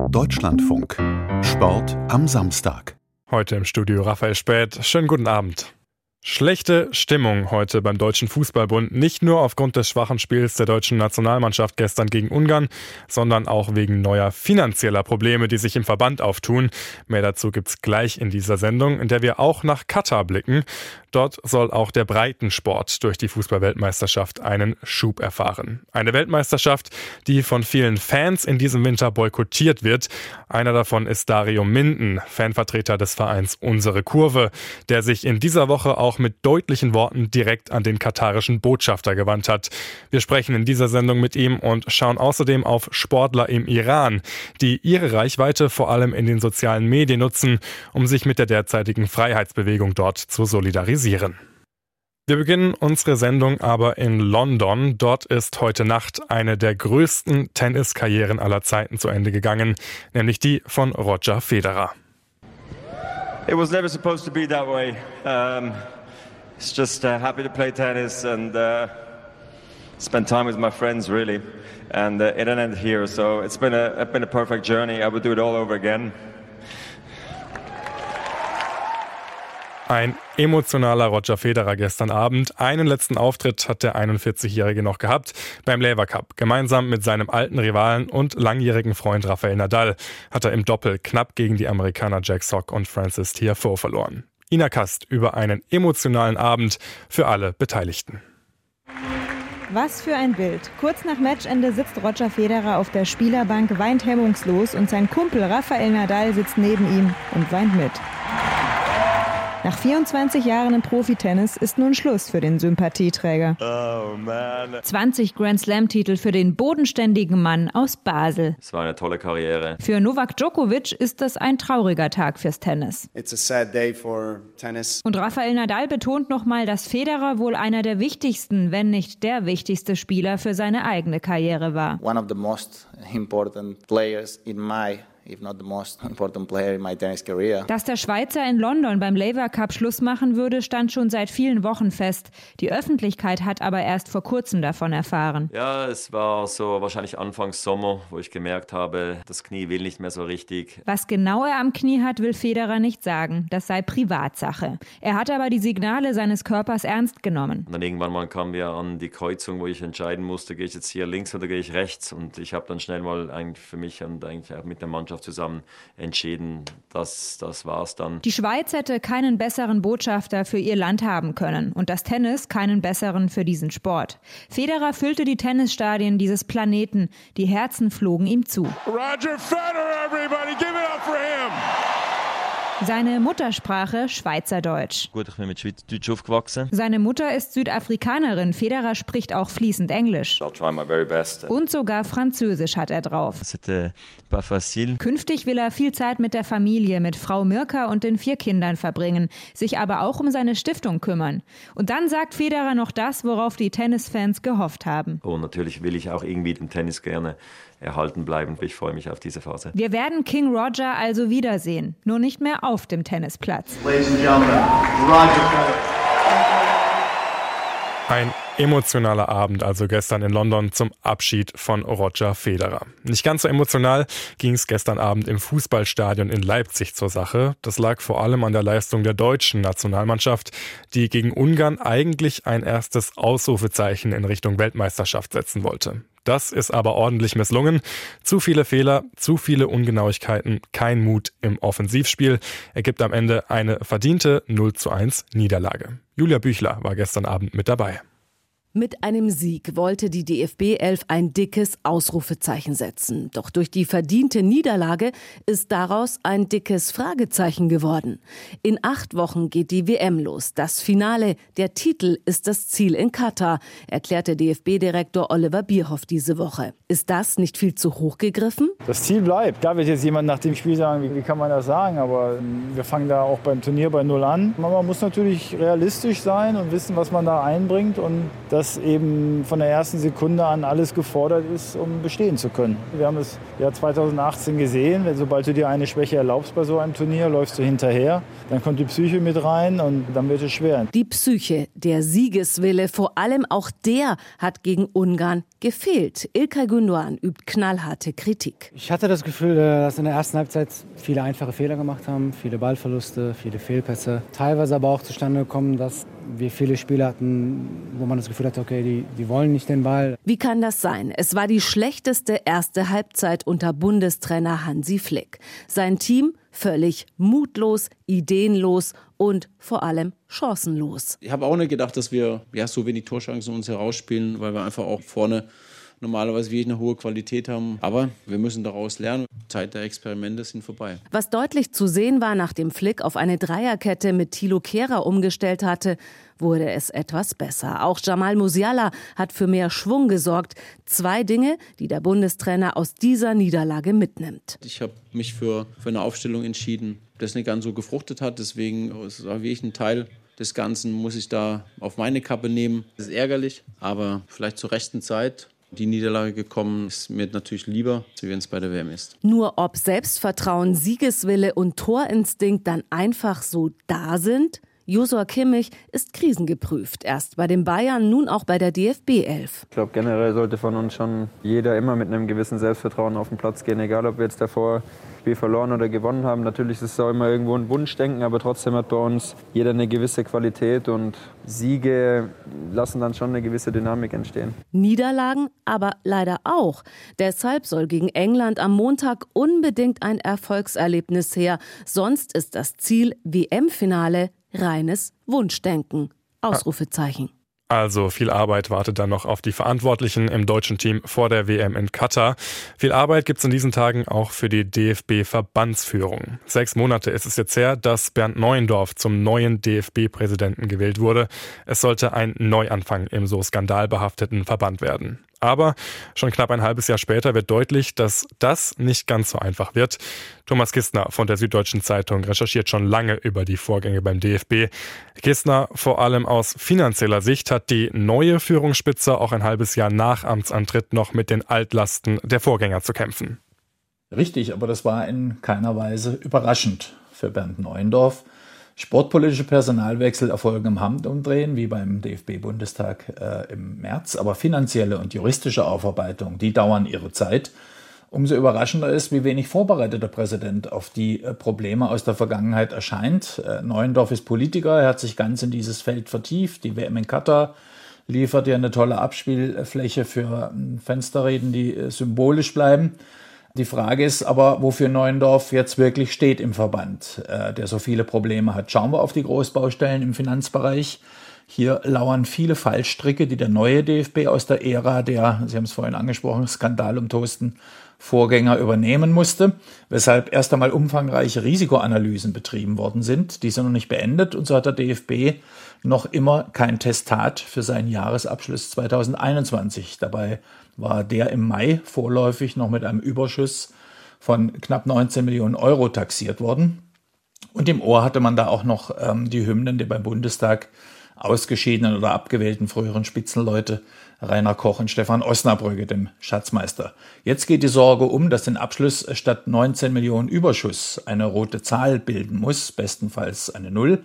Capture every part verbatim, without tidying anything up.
Deutschlandfunk. Sport am Samstag. Heute im Studio Raphael Späth. Schönen guten Abend. Schlechte Stimmung heute beim Deutschen Fußballbund, nicht nur aufgrund des schwachen Spiels der deutschen Nationalmannschaft gestern gegen Ungarn, sondern auch wegen neuer finanzieller Probleme, die sich im Verband auftun. Mehr dazu gibt's gleich in dieser Sendung, in der wir auch nach Katar blicken. Dort soll auch der Breitensport durch die Fußball-Weltmeisterschaft einen Schub erfahren. Eine Weltmeisterschaft, die von vielen Fans in diesem Winter boykottiert wird. Einer davon ist Dario Minden, Fanvertreter des Vereins Unsere Kurve, der sich in dieser Woche auch mit deutlichen Worten direkt an den katarischen Botschafter gewandt hat. Wir sprechen in dieser Sendung mit ihm und schauen außerdem auf Sportler im Iran, die ihre Reichweite vor allem in den sozialen Medien nutzen, um sich mit der derzeitigen Freiheitsbewegung dort zu solidarisieren. Wir beginnen unsere Sendung aber in London. Dort ist heute Nacht eine der größten Tenniskarrieren aller Zeiten zu Ende gegangen, nämlich die von Roger Federer. It was never supposed to be that way. Um, it's just uh, happy to play tennis and uh, spend time with my friends, really. And uh, it ended here, so it's been a it's been a perfect journey. I would do it all over again. Ein emotionaler Roger Federer gestern Abend. Einen letzten Auftritt hat der einundvierzigjährige noch gehabt beim Laver Cup. Gemeinsam mit seinem alten Rivalen und langjährigen Freund Rafael Nadal hat er im Doppel knapp gegen die Amerikaner Jack Sock und Frances Tiafoe verloren. Ina Kast über einen emotionalen Abend für alle Beteiligten. Was für ein Bild. Kurz nach Matchende sitzt Roger Federer auf der Spielerbank, weint hemmungslos und sein Kumpel Rafael Nadal sitzt neben ihm und weint mit. Nach vierundzwanzig Jahren im Profitennis ist nun Schluss für den Sympathieträger. Oh man. zwanzig Grand-Slam-Titel für den bodenständigen Mann aus Basel. Es war eine tolle Karriere. Für Novak Djokovic ist das ein trauriger Tag fürs Tennis. It's a sad day for tennis. Und Rafael Nadal betont nochmal, dass Federer wohl einer der wichtigsten, wenn nicht der wichtigste Spieler für seine eigene Karriere war. One of the most important players in my if not the most important player in my tennis career. Dass der Schweizer in London beim Laver Cup Schluss machen würde, stand schon seit vielen Wochen fest. Die Öffentlichkeit hat aber erst vor kurzem davon erfahren. Ja, es war so wahrscheinlich Anfang Sommer, wo ich gemerkt habe, das Knie will nicht mehr so richtig. Was genau er am Knie hat, will Federer nicht sagen. Das sei Privatsache. Er hat aber die Signale seines Körpers ernst genommen. Und dann irgendwann mal kamen wir an die Kreuzung, wo ich entscheiden musste, gehe ich jetzt hier links oder gehe ich rechts? Und ich habe dann schnell mal eigentlich für mich und eigentlich auch mit der Mannschaft zusammen entschieden, dass das war's dann. Die Schweiz hätte keinen besseren Botschafter für ihr Land haben können und das Tennis keinen besseren für diesen Sport. Federer füllte die Tennisstadien dieses Planeten, die Herzen flogen ihm zu. Roger Federer, everybody, give it up for him! Seine Muttersprache Schweizerdeutsch. Gut, ich bin mit Schweizerdeutsch aufgewachsen. Seine Mutter ist Südafrikanerin. Federer spricht auch fließend Englisch. I'll try my very best. Und sogar Französisch hat er drauf. C'était pas facile. Künftig will er viel Zeit mit der Familie, mit Frau Mirka und den vier Kindern verbringen, sich aber auch um seine Stiftung kümmern. Und dann sagt Federer noch das, worauf die Tennisfans gehofft haben. Und natürlich will ich auch irgendwie den Tennis gerne erhalten bleiben. Ich freue mich auf diese Phase. Wir werden King Roger also wiedersehen, nur nicht mehr auf dem Tennisplatz. Ladies and Gentlemen, Roger Federer. Ein emotionaler Abend also gestern in London zum Abschied von Roger Federer. Nicht ganz so emotional ging es gestern Abend im Fußballstadion in Leipzig zur Sache. Das lag vor allem an der Leistung der deutschen Nationalmannschaft, die gegen Ungarn eigentlich ein erstes Ausrufezeichen in Richtung Weltmeisterschaft setzen wollte. Das ist aber ordentlich misslungen. Zu viele Fehler, zu viele Ungenauigkeiten, kein Mut im Offensivspiel. Ergibt am Ende eine verdiente null zu eins Niederlage. Julia Büchler war gestern Abend mit dabei. Mit einem Sieg wollte die D F B elf ein dickes Ausrufezeichen setzen. Doch durch die verdiente Niederlage ist daraus ein dickes Fragezeichen geworden. In acht Wochen geht die W M los. Das Finale, der Titel ist das Ziel in Katar, erklärte D F B-Direktor Oliver Bierhoff diese Woche. Ist das nicht viel zu hoch gegriffen? Das Ziel bleibt. Da wird jetzt jemand nach dem Spiel sagen, wie, wie kann man das sagen? Aber wir fangen da auch beim Turnier bei Null an. Man muss natürlich realistisch sein und wissen, was man da einbringt. Und das dass eben von der ersten Sekunde an alles gefordert ist, um bestehen zu können. Wir haben es ja zweitausendachtzehn gesehen, sobald du dir eine Schwäche erlaubst bei so einem Turnier, läufst du hinterher, dann kommt die Psyche mit rein und dann wird es schwer. Die Psyche, der Siegeswille, vor allem auch der hat gegen Ungarn gefehlt. İlkay Gündoğan übt knallharte Kritik. Ich hatte das Gefühl, dass in der ersten Halbzeit viele einfache Fehler gemacht haben, viele Ballverluste, viele Fehlpässe. Teilweise aber auch zustande gekommen, dass wir viele Spiele hatten, wo man das Gefühl hatte, okay, die, die wollen nicht den Ball. Wie kann das sein? Es war die schlechteste erste Halbzeit unter Bundestrainer Hansi Flick. Sein Team völlig mutlos, ideenlos und vor allem chancenlos. Ich habe auch nicht gedacht, dass wir ja, so wenig Torchancen uns herausspielen, weil wir einfach auch vorne normalerweise wirklich eine hohe Qualität haben. Aber wir müssen daraus lernen. Zeit der Experimente sind vorbei. Was deutlich zu sehen war, nachdem Flick auf eine Dreierkette mit Thilo Kehrer umgestellt hatte, wurde es etwas besser. Auch Jamal Musiala hat für mehr Schwung gesorgt. Zwei Dinge, die der Bundestrainer aus dieser Niederlage mitnimmt. Ich habe mich für, für eine Aufstellung entschieden, das nicht ganz so gefruchtet hat. Deswegen ist wirklich ein Teil des Ganzen, muss ich da auf meine Kappe nehmen. Das ist ärgerlich, aber vielleicht zur rechten Zeit. Die Niederlage gekommen ist mir natürlich lieber, wie wenn es bei der W M ist. Nur ob Selbstvertrauen, Siegeswille und Torinstinkt dann einfach so da sind? Joshua Kimmich ist krisengeprüft. Erst bei den Bayern, nun auch bei der D F B elf. Ich glaube, generell sollte von uns schon jeder immer mit einem gewissen Selbstvertrauen auf den Platz gehen. Egal, ob wir jetzt davor Spiel verloren oder gewonnen haben. Natürlich ist es auch immer irgendwo ein Wunschdenken, aber trotzdem hat bei uns jeder eine gewisse Qualität und Siege lassen dann schon eine gewisse Dynamik entstehen. Niederlagen aber leider auch. Deshalb soll gegen England am Montag unbedingt ein Erfolgserlebnis her. Sonst ist das Ziel W M-Finale reines Wunschdenken. Ausrufezeichen. Also viel Arbeit wartet dann noch auf die Verantwortlichen im deutschen Team vor der W M in Katar. Viel Arbeit gibt es in diesen Tagen auch für die D F B-Verbandsführung. Sechs Monate ist es jetzt her, dass Bernd Neuendorf zum neuen D F B-Präsidenten gewählt wurde. Es sollte ein Neuanfang im so skandalbehafteten Verband werden. Aber schon knapp ein halbes Jahr später wird deutlich, dass das nicht ganz so einfach wird. Thomas Kistner von der Süddeutschen Zeitung recherchiert schon lange über die Vorgänge beim D F B. Kistner, vor allem aus finanzieller Sicht, hat die neue Führungsspitze auch ein halbes Jahr nach Amtsantritt noch mit den Altlasten der Vorgänger zu kämpfen. Richtig, aber das war in keiner Weise überraschend für Bernd Neuendorf. Sportpolitische Personalwechsel erfolgen im Handumdrehen, wie beim D F B-Bundestag äh, im März. Aber finanzielle und juristische Aufarbeitung, die dauern ihre Zeit. Umso überraschender ist, wie wenig vorbereitet der Präsident auf die äh, Probleme aus der Vergangenheit erscheint. Äh, Neuendorf ist Politiker, er hat sich ganz in dieses Feld vertieft. Die W M in Katar liefert ja eine tolle Abspielfläche für äh, Fensterreden, die äh, symbolisch bleiben. Die Frage ist aber, wofür Neuendorf jetzt wirklich steht im Verband, äh, der so viele Probleme hat. Schauen wir auf die Großbaustellen im Finanzbereich. Hier lauern viele Fallstricke, die der neue D F B aus der Ära der, Sie haben es vorhin angesprochen, skandalumtosten Vorgänger übernehmen musste, weshalb erst einmal umfangreiche Risikoanalysen betrieben worden sind. Die sind noch nicht beendet und so hat der D F B noch immer kein Testat für seinen Jahresabschluss zweitausendeinundzwanzig. Dabei war der im Mai vorläufig noch mit einem Überschuss von knapp neunzehn Millionen Euro taxiert worden. Und im Ohr hatte man da auch noch ähm, die Hymnen der beim Bundestag ausgeschiedenen oder abgewählten früheren Spitzenleute Rainer Koch und Stefan Osnabrügge, dem Schatzmeister. Jetzt geht die Sorge um, dass den Abschluss statt neunzehn Millionen Überschuss eine rote Zahl bilden muss, bestenfalls eine Null.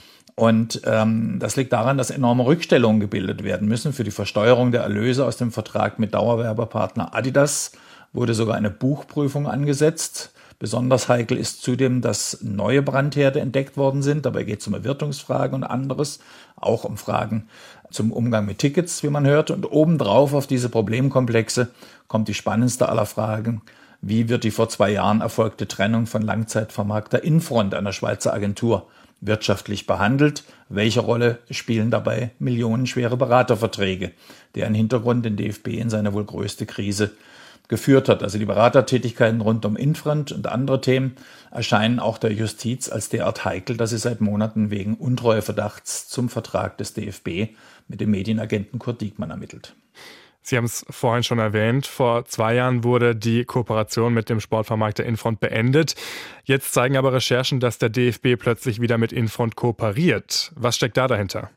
Und ähm, das liegt daran, dass enorme Rückstellungen gebildet werden müssen. Für die Versteuerung der Erlöse aus dem Vertrag mit Dauerwerbepartner Adidas wurde sogar eine Buchprüfung angesetzt. Besonders heikel ist zudem, dass neue Brandherde entdeckt worden sind. Dabei geht es um Erwirtungsfragen und anderes, auch um Fragen zum Umgang mit Tickets, wie man hört. Und obendrauf auf diese Problemkomplexe kommt die spannendste aller Fragen. Wie wird die vor zwei Jahren erfolgte Trennung von Langzeitvermarkter Infront, einer Schweizer Agentur, wirtschaftlich behandelt? Welche Rolle spielen dabei millionenschwere Beraterverträge, deren Hintergrund den D F B in seine wohl größte Krise geführt hat? Also die Beratertätigkeiten rund um Infront und andere Themen erscheinen auch der Justiz als derart heikel, dass sie seit Monaten wegen Untreueverdachts zum Vertrag des D F B mit dem Medienagenten Kurt Diekmann ermittelt. Sie haben es vorhin schon erwähnt, vor zwei Jahren wurde die Kooperation mit dem Sportvermarkter Infront beendet. Jetzt zeigen aber Recherchen, dass der D F B plötzlich wieder mit Infront kooperiert. Was steckt da dahinter?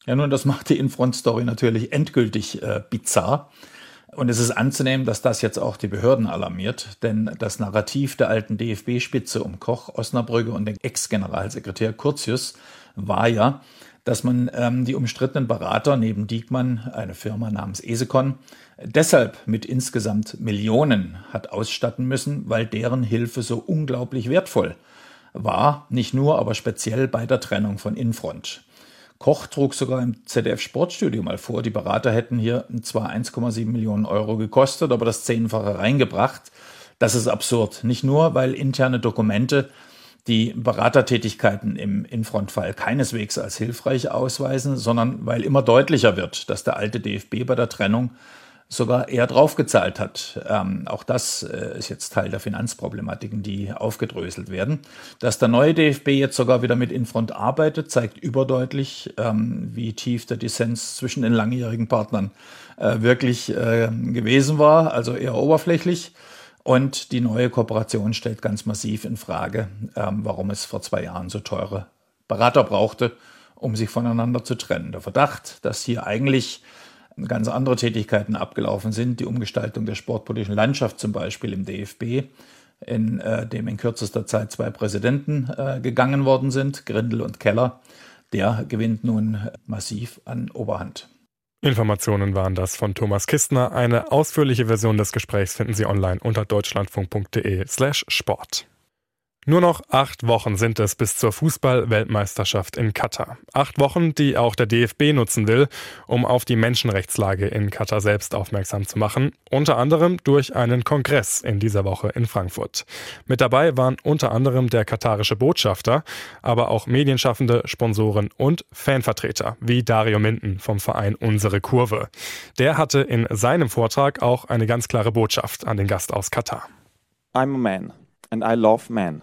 Ja, nun, das macht die Infront-Story natürlich endgültig äh, bizarr. Und es ist anzunehmen, dass das jetzt auch die Behörden alarmiert, denn das Narrativ der alten D F B-Spitze um Koch, Osnabrügge und den Ex-Generalsekretär Curtius war ja, dass man ähm, die umstrittenen Berater neben Diekmann, eine Firma namens Esecon, deshalb mit insgesamt Millionen hat ausstatten müssen, weil deren Hilfe so unglaublich wertvoll war, nicht nur, aber speziell bei der Trennung von Infront. Koch trug sogar im Z D F-Sportstudio mal vor, die Berater hätten hier zwar eins Komma sieben Millionen Euro gekostet, aber das Zehnfache reingebracht. Das ist absurd. Nicht nur, weil interne Dokumente die Beratertätigkeiten im Infront-Fall keineswegs als hilfreich ausweisen, sondern weil immer deutlicher wird, dass der alte D F B bei der Trennung sogar eher draufgezahlt hat. Ähm, auch das äh, ist jetzt Teil der Finanzproblematiken, die aufgedröselt werden. Dass der neue D F B jetzt sogar wieder mit Infront arbeitet, zeigt überdeutlich, ähm, wie tief der Dissens zwischen den langjährigen Partnern äh, wirklich äh, gewesen war, also eher oberflächlich. Und die neue Kooperation stellt ganz massiv in Frage, ähm, warum es vor zwei Jahren so teure Berater brauchte, um sich voneinander zu trennen. Der Verdacht, dass hier eigentlich ganz andere Tätigkeiten abgelaufen sind, die Umgestaltung der sportpolitischen Landschaft zum Beispiel im D F B, in äh, dem in kürzester Zeit zwei Präsidenten äh, gegangen worden sind, Grindel und Keller, der gewinnt nun massiv an Oberhand. Informationen waren das von Thomas Kistner. Eine ausführliche Version des Gesprächs finden Sie online unter deutschlandfunk.de slash Sport. Nur noch acht Wochen sind es bis zur Fußball-Weltmeisterschaft in Katar. Acht Wochen, die auch der D F B nutzen will, um auf die Menschenrechtslage in Katar selbst aufmerksam zu machen. Unter anderem durch einen Kongress in dieser Woche in Frankfurt. Mit dabei waren unter anderem der katarische Botschafter, aber auch Medienschaffende, Sponsoren und Fanvertreter, wie Dario Minden vom Verein Unsere Kurve. Der hatte in seinem Vortrag auch eine ganz klare Botschaft an den Gast aus Katar. I'm a man and I love men.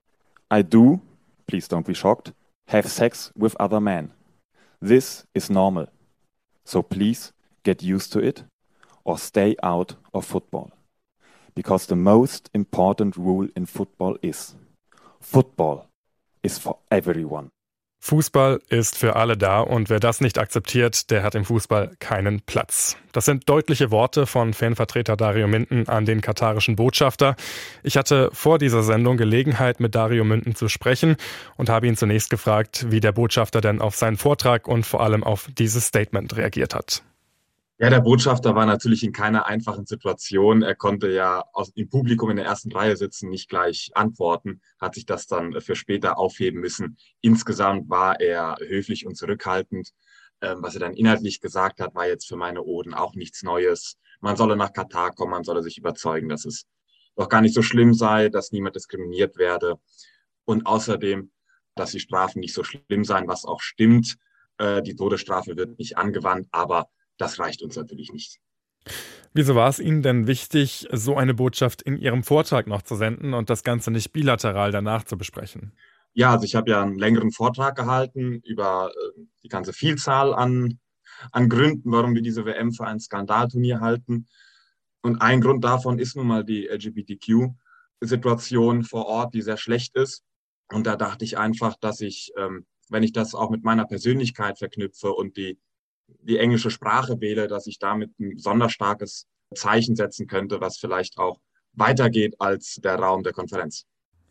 I do, please don't be shocked, have sex with other men. This is normal. So please get used to it or stay out of football. Because the most important rule in football is football is for everyone. Fußball ist für alle da und wer das nicht akzeptiert, der hat im Fußball keinen Platz. Das sind deutliche Worte von Fanvertreter Dario Minden an den katarischen Botschafter. Ich hatte vor dieser Sendung Gelegenheit, mit Dario Minden zu sprechen und habe ihn zunächst gefragt, wie der Botschafter denn auf seinen Vortrag und vor allem auf dieses Statement reagiert hat. Ja, der Botschafter war natürlich in keiner einfachen Situation. Er konnte ja aus, im Publikum in der ersten Reihe sitzen, nicht gleich antworten, hat sich das dann für später aufheben müssen. Insgesamt war er höflich und zurückhaltend. Ähm, was er dann inhaltlich gesagt hat, war jetzt für meine Ohren auch nichts Neues. Man solle nach Katar kommen, man solle sich überzeugen, dass es doch gar nicht so schlimm sei, dass niemand diskriminiert werde. Und außerdem, dass die Strafen nicht so schlimm seien, was auch stimmt. Äh, die Todesstrafe wird nicht angewandt, aber das reicht uns natürlich nicht. Wieso war es Ihnen denn wichtig, so eine Botschaft in Ihrem Vortrag noch zu senden und das Ganze nicht bilateral danach zu besprechen? Ja, also ich habe ja einen längeren Vortrag gehalten über äh, die ganze Vielzahl an, an Gründen, warum wir diese W M für ein Skandalturnier halten. Und ein Grund davon ist nun mal die L G B T Q-Situation vor Ort, die sehr schlecht ist. Und da dachte ich einfach, dass ich, ähm, wenn ich das auch mit meiner Persönlichkeit verknüpfe und die die englische Sprache wähle, dass ich damit ein besonders starkes Zeichen setzen könnte, was vielleicht auch weitergeht als der Raum der Konferenz.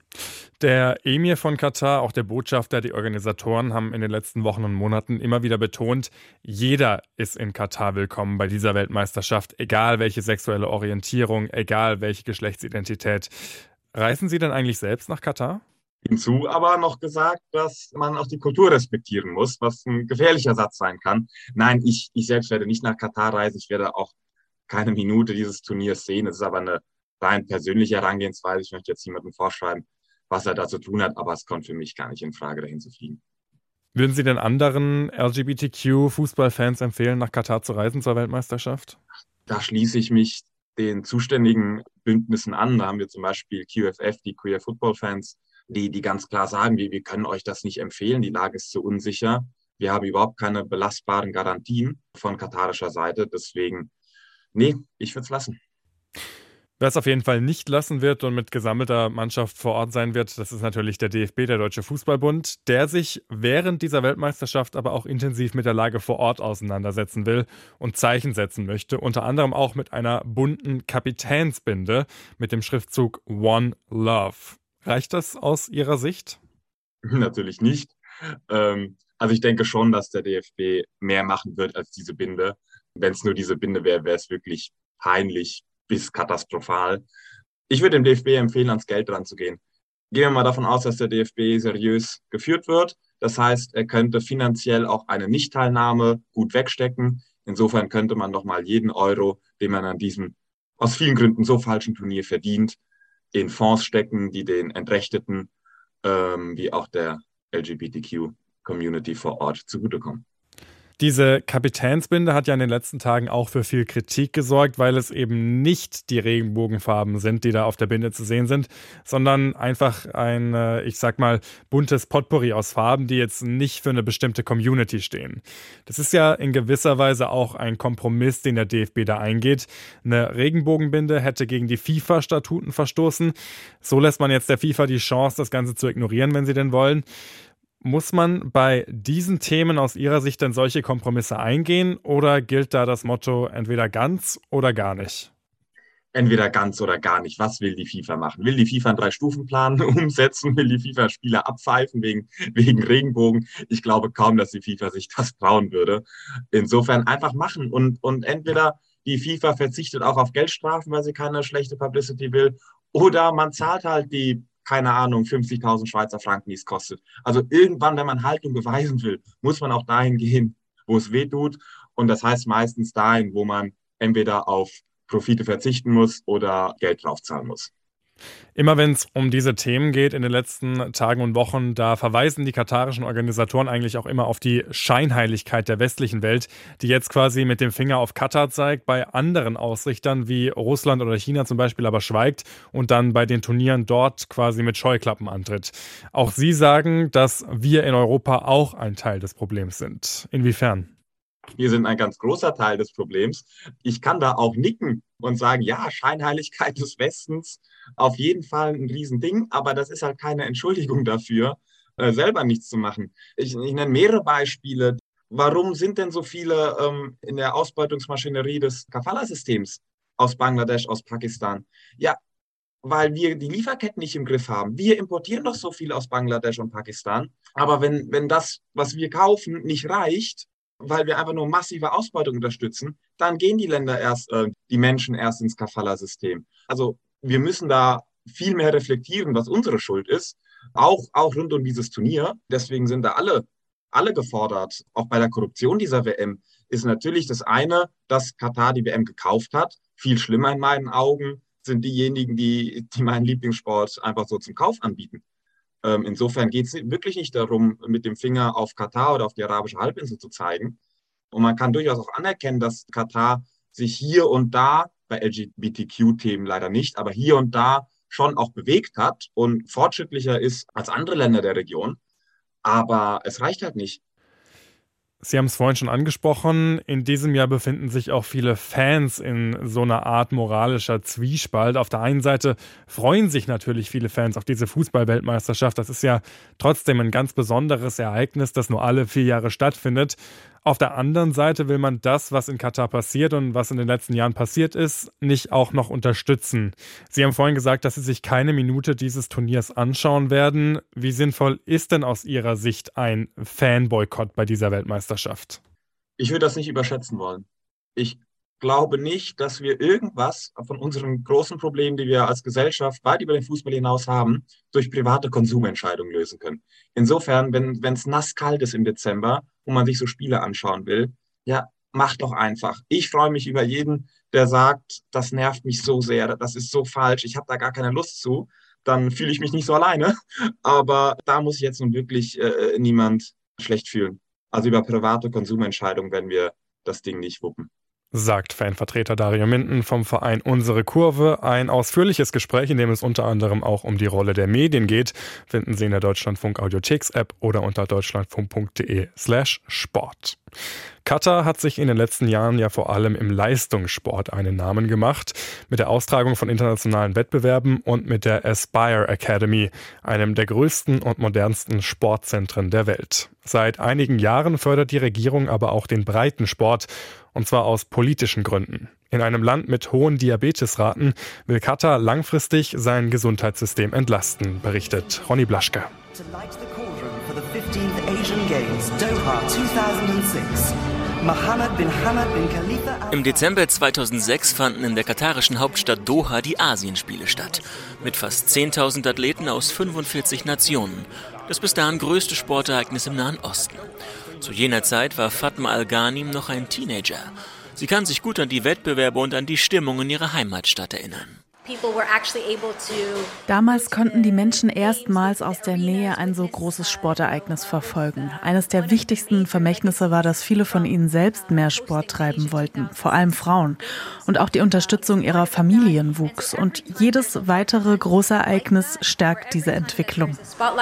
Der Emir von Katar, auch der Botschafter, die Organisatoren haben in den letzten Wochen und Monaten immer wieder betont, jeder ist in Katar willkommen bei dieser Weltmeisterschaft, egal welche sexuelle Orientierung, egal welche Geschlechtsidentität. Reisen Sie denn eigentlich selbst nach Katar? Hinzu aber noch gesagt, dass man auch die Kultur respektieren muss, was ein gefährlicher Satz sein kann. Nein, ich, ich selbst werde nicht nach Katar reisen. Ich werde auch keine Minute dieses Turniers sehen. Es ist aber eine rein persönliche Herangehensweise. Ich möchte jetzt niemandem vorschreiben, was er da zu tun hat, aber es kommt für mich gar nicht in Frage, dahin zu fliegen. Würden Sie denn anderen L G B T Q-Fußballfans empfehlen, nach Katar zu reisen zur Weltmeisterschaft? Da schließe ich mich den zuständigen Bündnissen an. Da haben wir zum Beispiel Q F F, die Queer Football Fans, die, die ganz klar sagen, wir, wir können euch das nicht empfehlen, die Lage ist zu unsicher. Wir haben überhaupt keine belastbaren Garantien von katarischer Seite. Deswegen, nee, ich würde es lassen. Wer es auf jeden Fall nicht lassen wird und mit gesammelter Mannschaft vor Ort sein wird, das ist natürlich der D F B, der Deutsche Fußballbund, der sich während dieser Weltmeisterschaft aber auch intensiv mit der Lage vor Ort auseinandersetzen will und Zeichen setzen möchte, unter anderem auch mit einer bunten Kapitänsbinde mit dem Schriftzug One Love. Reicht das aus Ihrer Sicht? Natürlich nicht. Ähm, also ich denke schon, dass der D F B mehr machen wird als diese Binde. Wenn es nur diese Binde wäre, wäre es wirklich peinlich bis katastrophal. Ich würde dem D F B empfehlen, ans Geld dran zu gehen. Gehen wir mal davon aus, dass der D F B seriös geführt wird. Das heißt, er könnte finanziell auch eine Nichtteilnahme gut wegstecken. Insofern könnte man doch mal jeden Euro, den man an diesem aus vielen Gründen so falschen Turnier verdient, in Fonds stecken, die den Entrechteten ähm, wie auch der L G B T Q-Community vor Ort zugutekommen. Diese Kapitänsbinde hat ja in den letzten Tagen auch für viel Kritik gesorgt, weil es eben nicht die Regenbogenfarben sind, die da auf der Binde zu sehen sind, sondern einfach ein, ich sag mal, buntes Potpourri aus Farben, die jetzt nicht für eine bestimmte Community stehen. Das ist ja in gewisser Weise auch ein Kompromiss, den der D F B da eingeht. Eine Regenbogenbinde hätte gegen die FIFA-Statuten verstoßen. So lässt man jetzt der FIFA die Chance, das Ganze zu ignorieren, wenn sie denn wollen. Muss man bei diesen Themen aus Ihrer Sicht denn solche Kompromisse eingehen oder gilt da das Motto entweder ganz oder gar nicht? Entweder ganz oder gar nicht. Was will die FIFA machen? Will die FIFA einen Drei-Stufen-Plan umsetzen? Will die FIFA Spieler abpfeifen wegen, wegen Regenbogen? Ich glaube kaum, dass die FIFA sich das trauen würde. Insofern einfach machen und, und entweder die FIFA verzichtet auch auf Geldstrafen, weil sie keine schlechte Publicity will, oder man zahlt halt die keine Ahnung, fünfzigtausend Schweizer Franken, die es kostet. Also irgendwann, wenn man Haltung beweisen will, muss man auch dahin gehen, wo es weh tut. Und das heißt meistens dahin, wo man entweder auf Profite verzichten muss oder Geld draufzahlen muss. Immer wenn es um diese Themen geht in den letzten Tagen und Wochen, da verweisen die katarischen Organisatoren eigentlich auch immer auf die Scheinheiligkeit der westlichen Welt, die jetzt quasi mit dem Finger auf Katar zeigt, bei anderen Ausrichtern wie Russland oder China zum Beispiel aber schweigt und dann bei den Turnieren dort quasi mit Scheuklappen antritt. Auch Sie sagen, dass wir in Europa auch ein Teil des Problems sind. Inwiefern? Wir sind ein ganz großer Teil des Problems. Ich kann da auch nicken und sagen, ja, Scheinheiligkeit des Westens, auf jeden Fall ein Riesending, aber das ist halt keine Entschuldigung dafür, äh, selber nichts zu machen. Ich, ich nenne mehrere Beispiele. Warum sind denn so viele ähm, in der Ausbeutungsmaschinerie des Kafala-Systems aus Bangladesch, aus Pakistan? Ja, weil wir die Lieferketten nicht im Griff haben. Wir importieren doch so viel aus Bangladesch und Pakistan, aber wenn, wenn das, was wir kaufen, nicht reicht, weil wir einfach nur massive Ausbeutung unterstützen, dann gehen die Länder erst, äh, die Menschen erst ins Kafala-System. Also wir müssen da viel mehr reflektieren, was unsere Schuld ist, auch, auch rund um dieses Turnier. Deswegen sind da alle, alle gefordert. Auch bei der Korruption dieser W M ist natürlich das eine, dass Katar die W M gekauft hat. Viel schlimmer in meinen Augen sind diejenigen, die, die meinen Lieblingssport einfach so zum Kauf anbieten. Insofern geht es wirklich nicht darum, mit dem Finger auf Katar oder auf die arabische Halbinsel zu zeigen. Und man kann durchaus auch anerkennen, dass Katar sich hier und da, bei L G B T Q-Themen leider nicht, aber hier und da schon auch bewegt hat und fortschrittlicher ist als andere Länder der Region. Aber es reicht halt nicht. Sie haben es vorhin schon angesprochen, in diesem Jahr befinden sich auch viele Fans in so einer Art moralischer Zwiespalt. Auf der einen Seite freuen sich natürlich viele Fans auf diese Fußball-Weltmeisterschaft. Das ist ja trotzdem ein ganz besonderes Ereignis, das nur alle vier Jahre stattfindet. Auf der anderen Seite will man das, was in Katar passiert und was in den letzten Jahren passiert ist, nicht auch noch unterstützen. Sie haben vorhin gesagt, dass Sie sich keine Minute dieses Turniers anschauen werden. Wie sinnvoll ist denn aus Ihrer Sicht ein Fanboykott bei dieser Weltmeisterschaft? Ich würde das nicht überschätzen wollen. Ich glaube nicht, dass wir irgendwas von unseren großen Problemen, die wir als Gesellschaft weit über den Fußball hinaus haben, durch private Konsumentscheidungen lösen können. Insofern, wenn wenn es nasskalt ist im Dezember und man sich so Spiele anschauen will, ja, mach doch einfach. Ich freue mich über jeden, der sagt, das nervt mich so sehr, das ist so falsch, ich habe da gar keine Lust zu. Dann fühle ich mich nicht so alleine. Aber da muss ich jetzt nun wirklich äh, niemand schlecht fühlen. Also über private Konsumentscheidungen werden wir das Ding nicht wuppen. Sagt Fanvertreter Dario Minden vom Verein Unsere Kurve. Ein ausführliches Gespräch, in dem es unter anderem auch um die Rolle der Medien geht, finden Sie in der Deutschlandfunk Audiotheks-App oder unter deutschlandfunk punkt de slash Sport. Katar hat sich in den letzten Jahren ja vor allem im Leistungssport einen Namen gemacht, mit der Austragung von internationalen Wettbewerben und mit der Aspire Academy, einem der größten und modernsten Sportzentren der Welt. Seit einigen Jahren fördert die Regierung aber auch den Breitensport, und zwar aus politischen Gründen. In einem Land mit hohen Diabetesraten will Katar langfristig sein Gesundheitssystem entlasten, berichtet Ronny Blaschke. Im Dezember zweitausendsechs fanden in der katarischen Hauptstadt Doha die Asienspiele statt. Mit fast zehntausend Athleten aus fünfundvierzig Nationen. Das bis dahin größte Sportereignis im Nahen Osten. Zu jener Zeit war Fatma Al-Ghanim noch ein Teenager. Sie kann sich gut an die Wettbewerbe und an die Stimmung in ihrer Heimatstadt erinnern. Damals konnten die Menschen erstmals aus der Nähe ein so großes Sportereignis verfolgen. Eines der wichtigsten Vermächtnisse war, dass viele von ihnen selbst mehr Sport treiben wollten, vor allem Frauen. Und auch die Unterstützung ihrer Familien wuchs. Und jedes weitere Großereignis stärkt diese Entwicklung.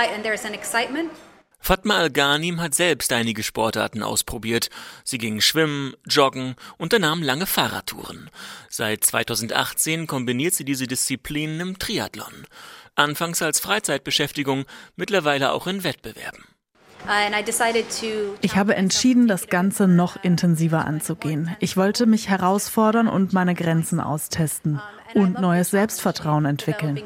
Fatma Al-Ghanim hat selbst einige Sportarten ausprobiert. Sie ging schwimmen, joggen, unternahm lange Fahrradtouren. Seit zweitausendachtzehn kombiniert sie diese Disziplinen im Triathlon. Anfangs als Freizeitbeschäftigung, mittlerweile auch in Wettbewerben. Ich habe entschieden, das Ganze noch intensiver anzugehen. Ich wollte mich herausfordern und meine Grenzen austesten und neues Selbstvertrauen entwickeln.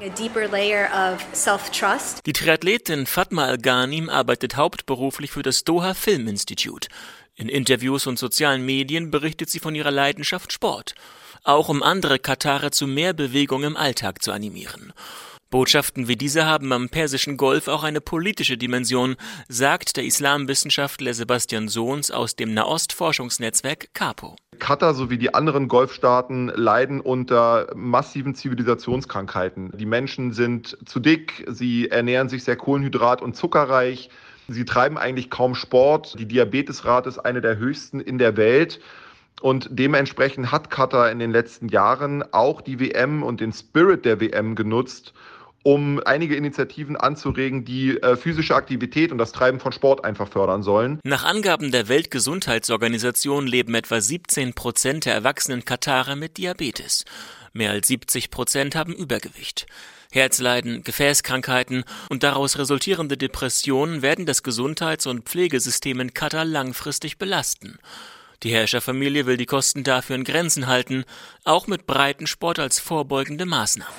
Die Triathletin Fatma Al-Ghanim arbeitet hauptberuflich für das Doha Film Institute. In Interviews und sozialen Medien berichtet sie von ihrer Leidenschaft Sport. Auch um andere Katarer zu mehr Bewegung im Alltag zu animieren. Botschaften wie diese haben am Persischen Golf auch eine politische Dimension, sagt der Islamwissenschaftler Sebastian Sohns aus dem Nahost-Forschungsnetzwerk CAPO. Katar sowie die anderen Golfstaaten leiden unter massiven Zivilisationskrankheiten. Die Menschen sind zu dick, sie ernähren sich sehr kohlenhydrat- und zuckerreich, sie treiben eigentlich kaum Sport. Die Diabetesrate ist eine der höchsten in der Welt. Und dementsprechend hat Katar in den letzten Jahren auch die W M und den Spirit der W M genutzt, um einige Initiativen anzuregen, die äh, physische Aktivität und das Treiben von Sport einfach fördern sollen. Nach Angaben der Weltgesundheitsorganisation leben etwa siebzehn Prozent der erwachsenen Katarer mit Diabetes. Mehr als siebzig Prozent haben Übergewicht. Herzleiden, Gefäßkrankheiten und daraus resultierende Depressionen werden das Gesundheits- und Pflegesystem in Katar langfristig belasten. Die Herrscherfamilie will die Kosten dafür in Grenzen halten, auch mit Breitensport als vorbeugende Maßnahme.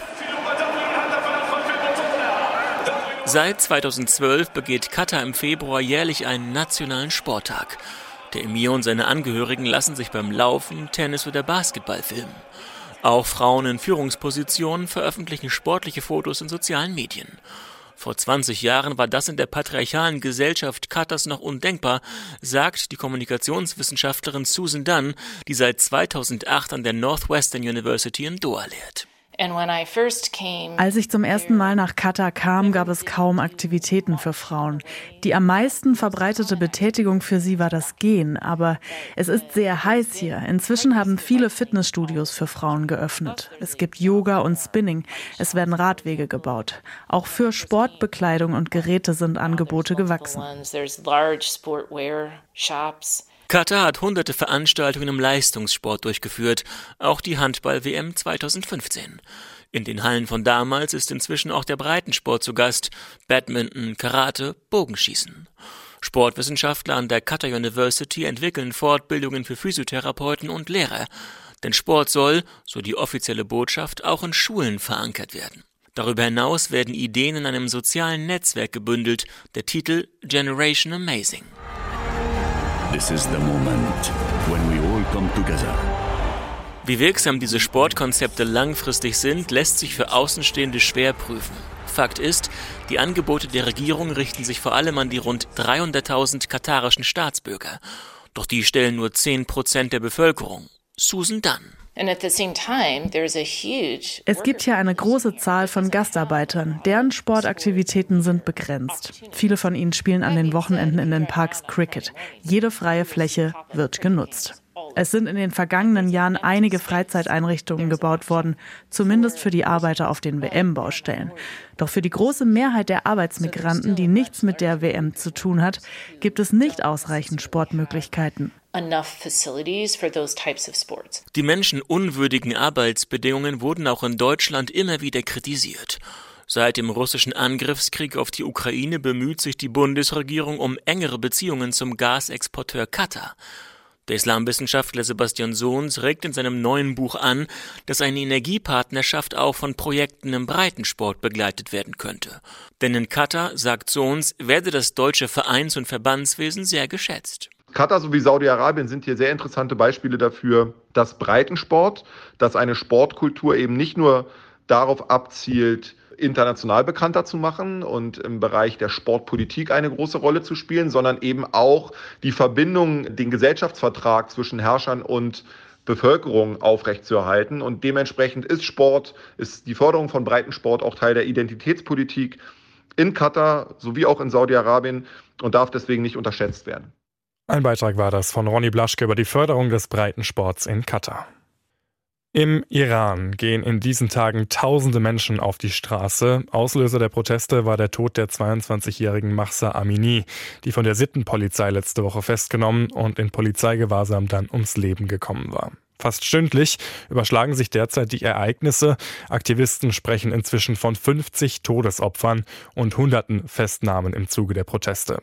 Seit zweitausendzwölf begeht Katar im Februar jährlich einen nationalen Sporttag. Der Emir und seine Angehörigen lassen sich beim Laufen, Tennis oder Basketball filmen. Auch Frauen in Führungspositionen veröffentlichen sportliche Fotos in sozialen Medien. Vor zwanzig Jahren war das in der patriarchalen Gesellschaft Katars noch undenkbar, sagt die Kommunikationswissenschaftlerin Susan Dunn, die seit zweitausendacht an der Northwestern University in Doha lehrt. Als ich zum ersten Mal nach Katar kam, gab es kaum Aktivitäten für Frauen. Die am meisten verbreitete Betätigung für sie war das Gehen, aber es ist sehr heiß hier. Inzwischen haben viele Fitnessstudios für Frauen geöffnet. Es gibt Yoga und Spinning, es werden Radwege gebaut. Auch für Sportbekleidung und Geräte sind Angebote gewachsen. Katar hat hunderte Veranstaltungen im Leistungssport durchgeführt, auch die Handball-W M zweitausendfünfzehn. In den Hallen von damals ist inzwischen auch der Breitensport zu Gast, Badminton, Karate, Bogenschießen. Sportwissenschaftler an der Qatar University entwickeln Fortbildungen für Physiotherapeuten und Lehrer, denn Sport soll, so die offizielle Botschaft, auch in Schulen verankert werden. Darüber hinaus werden Ideen in einem sozialen Netzwerk gebündelt, der Titel Generation Amazing. This is the moment when we all come together. Wie wirksam diese Sportkonzepte langfristig sind, lässt sich für Außenstehende schwer prüfen. Fakt ist, die Angebote der Regierung richten sich vor allem an die rund dreihunderttausend katarischen Staatsbürger. Doch die stellen nur zehn Prozent der Bevölkerung. Susan Dunn. Es gibt hier eine große Zahl von Gastarbeitern. Deren Sportaktivitäten sind begrenzt. Viele von ihnen spielen an den Wochenenden in den Parks Cricket. Jede freie Fläche wird genutzt. Es sind in den vergangenen Jahren einige Freizeiteinrichtungen gebaut worden, zumindest für die Arbeiter auf den W M-Baustellen. Doch für die große Mehrheit der Arbeitsmigranten, die nichts mit der W M zu tun hat, gibt es nicht ausreichend Sportmöglichkeiten. Die menschenunwürdigen Arbeitsbedingungen wurden auch in Deutschland immer wieder kritisiert. Seit dem russischen Angriffskrieg auf die Ukraine bemüht sich die Bundesregierung um engere Beziehungen zum Gasexporteur Katar. Der Islamwissenschaftler Sebastian Sohns regt in seinem neuen Buch an, dass eine Energiepartnerschaft auch von Projekten im Breitensport begleitet werden könnte. Denn in Katar, sagt Sohns, werde das deutsche Vereins- und Verbandswesen sehr geschätzt. Katar sowie Saudi-Arabien sind hier sehr interessante Beispiele dafür, dass Breitensport, dass eine Sportkultur eben nicht nur darauf abzielt, international bekannter zu machen und im Bereich der Sportpolitik eine große Rolle zu spielen, sondern eben auch die Verbindung, den Gesellschaftsvertrag zwischen Herrschern und Bevölkerung aufrechtzuerhalten. Und dementsprechend ist Sport, ist die Förderung von Breitensport auch Teil der Identitätspolitik in Katar sowie auch in Saudi-Arabien und darf deswegen nicht unterschätzt werden. Ein Beitrag war das von Ronny Blaschke über die Förderung des Breitensports in Katar. Im Iran gehen in diesen Tagen tausende Menschen auf die Straße. Auslöser der Proteste war der Tod der zweiundzwanzigjährigen Mahsa Amini, die von der Sittenpolizei letzte Woche festgenommen und in Polizeigewahrsam dann ums Leben gekommen war. Fast stündlich überschlagen sich derzeit die Ereignisse. Aktivisten sprechen inzwischen von fünfzig Todesopfern und hunderten Festnahmen im Zuge der Proteste.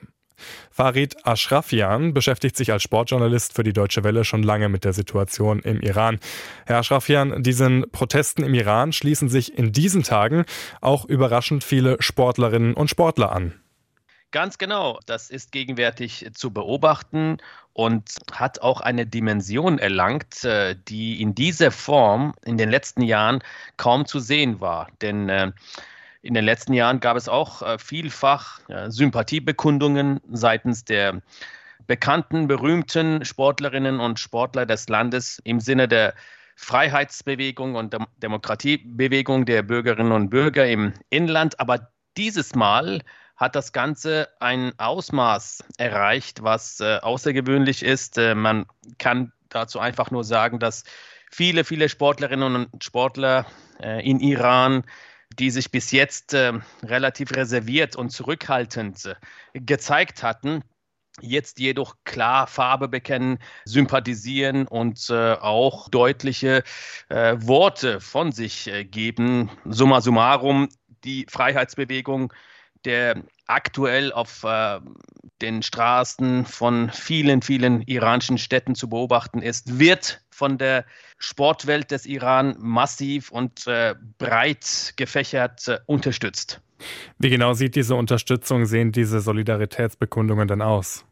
Farid Ashrafian beschäftigt sich als Sportjournalist für die Deutsche Welle schon lange mit der Situation im Iran. Herr Ashrafian, diesen Protesten im Iran schließen sich in diesen Tagen auch überraschend viele Sportlerinnen und Sportler an. Ganz genau, das ist gegenwärtig zu beobachten und hat auch eine Dimension erlangt, die in dieser Form in den letzten Jahren kaum zu sehen war. Denn äh, In den letzten Jahren gab es auch äh, vielfach äh, Sympathiebekundungen seitens der bekannten, berühmten Sportlerinnen und Sportler des Landes im Sinne der Freiheitsbewegung und Dem- Demokratiebewegung der Bürgerinnen und Bürger im Inland. Aber dieses Mal hat das Ganze ein Ausmaß erreicht, was äh, außergewöhnlich ist. Äh, man kann dazu einfach nur sagen, dass viele, viele Sportlerinnen und Sportler äh, in Iran, die sich bis jetzt äh, relativ reserviert und zurückhaltend äh, gezeigt hatten, jetzt jedoch klar Farbe bekennen, sympathisieren und äh, auch deutliche äh, Worte von sich äh, geben. Summa summarum, die Freiheitsbewegung, der aktuell auf äh, den Straßen von vielen, vielen iranischen Städten zu beobachten ist, wird von der Sportwelt des Iran massiv und äh, breit gefächert äh, unterstützt. Wie genau sieht diese Unterstützung, sehen diese Solidaritätsbekundungen denn aus?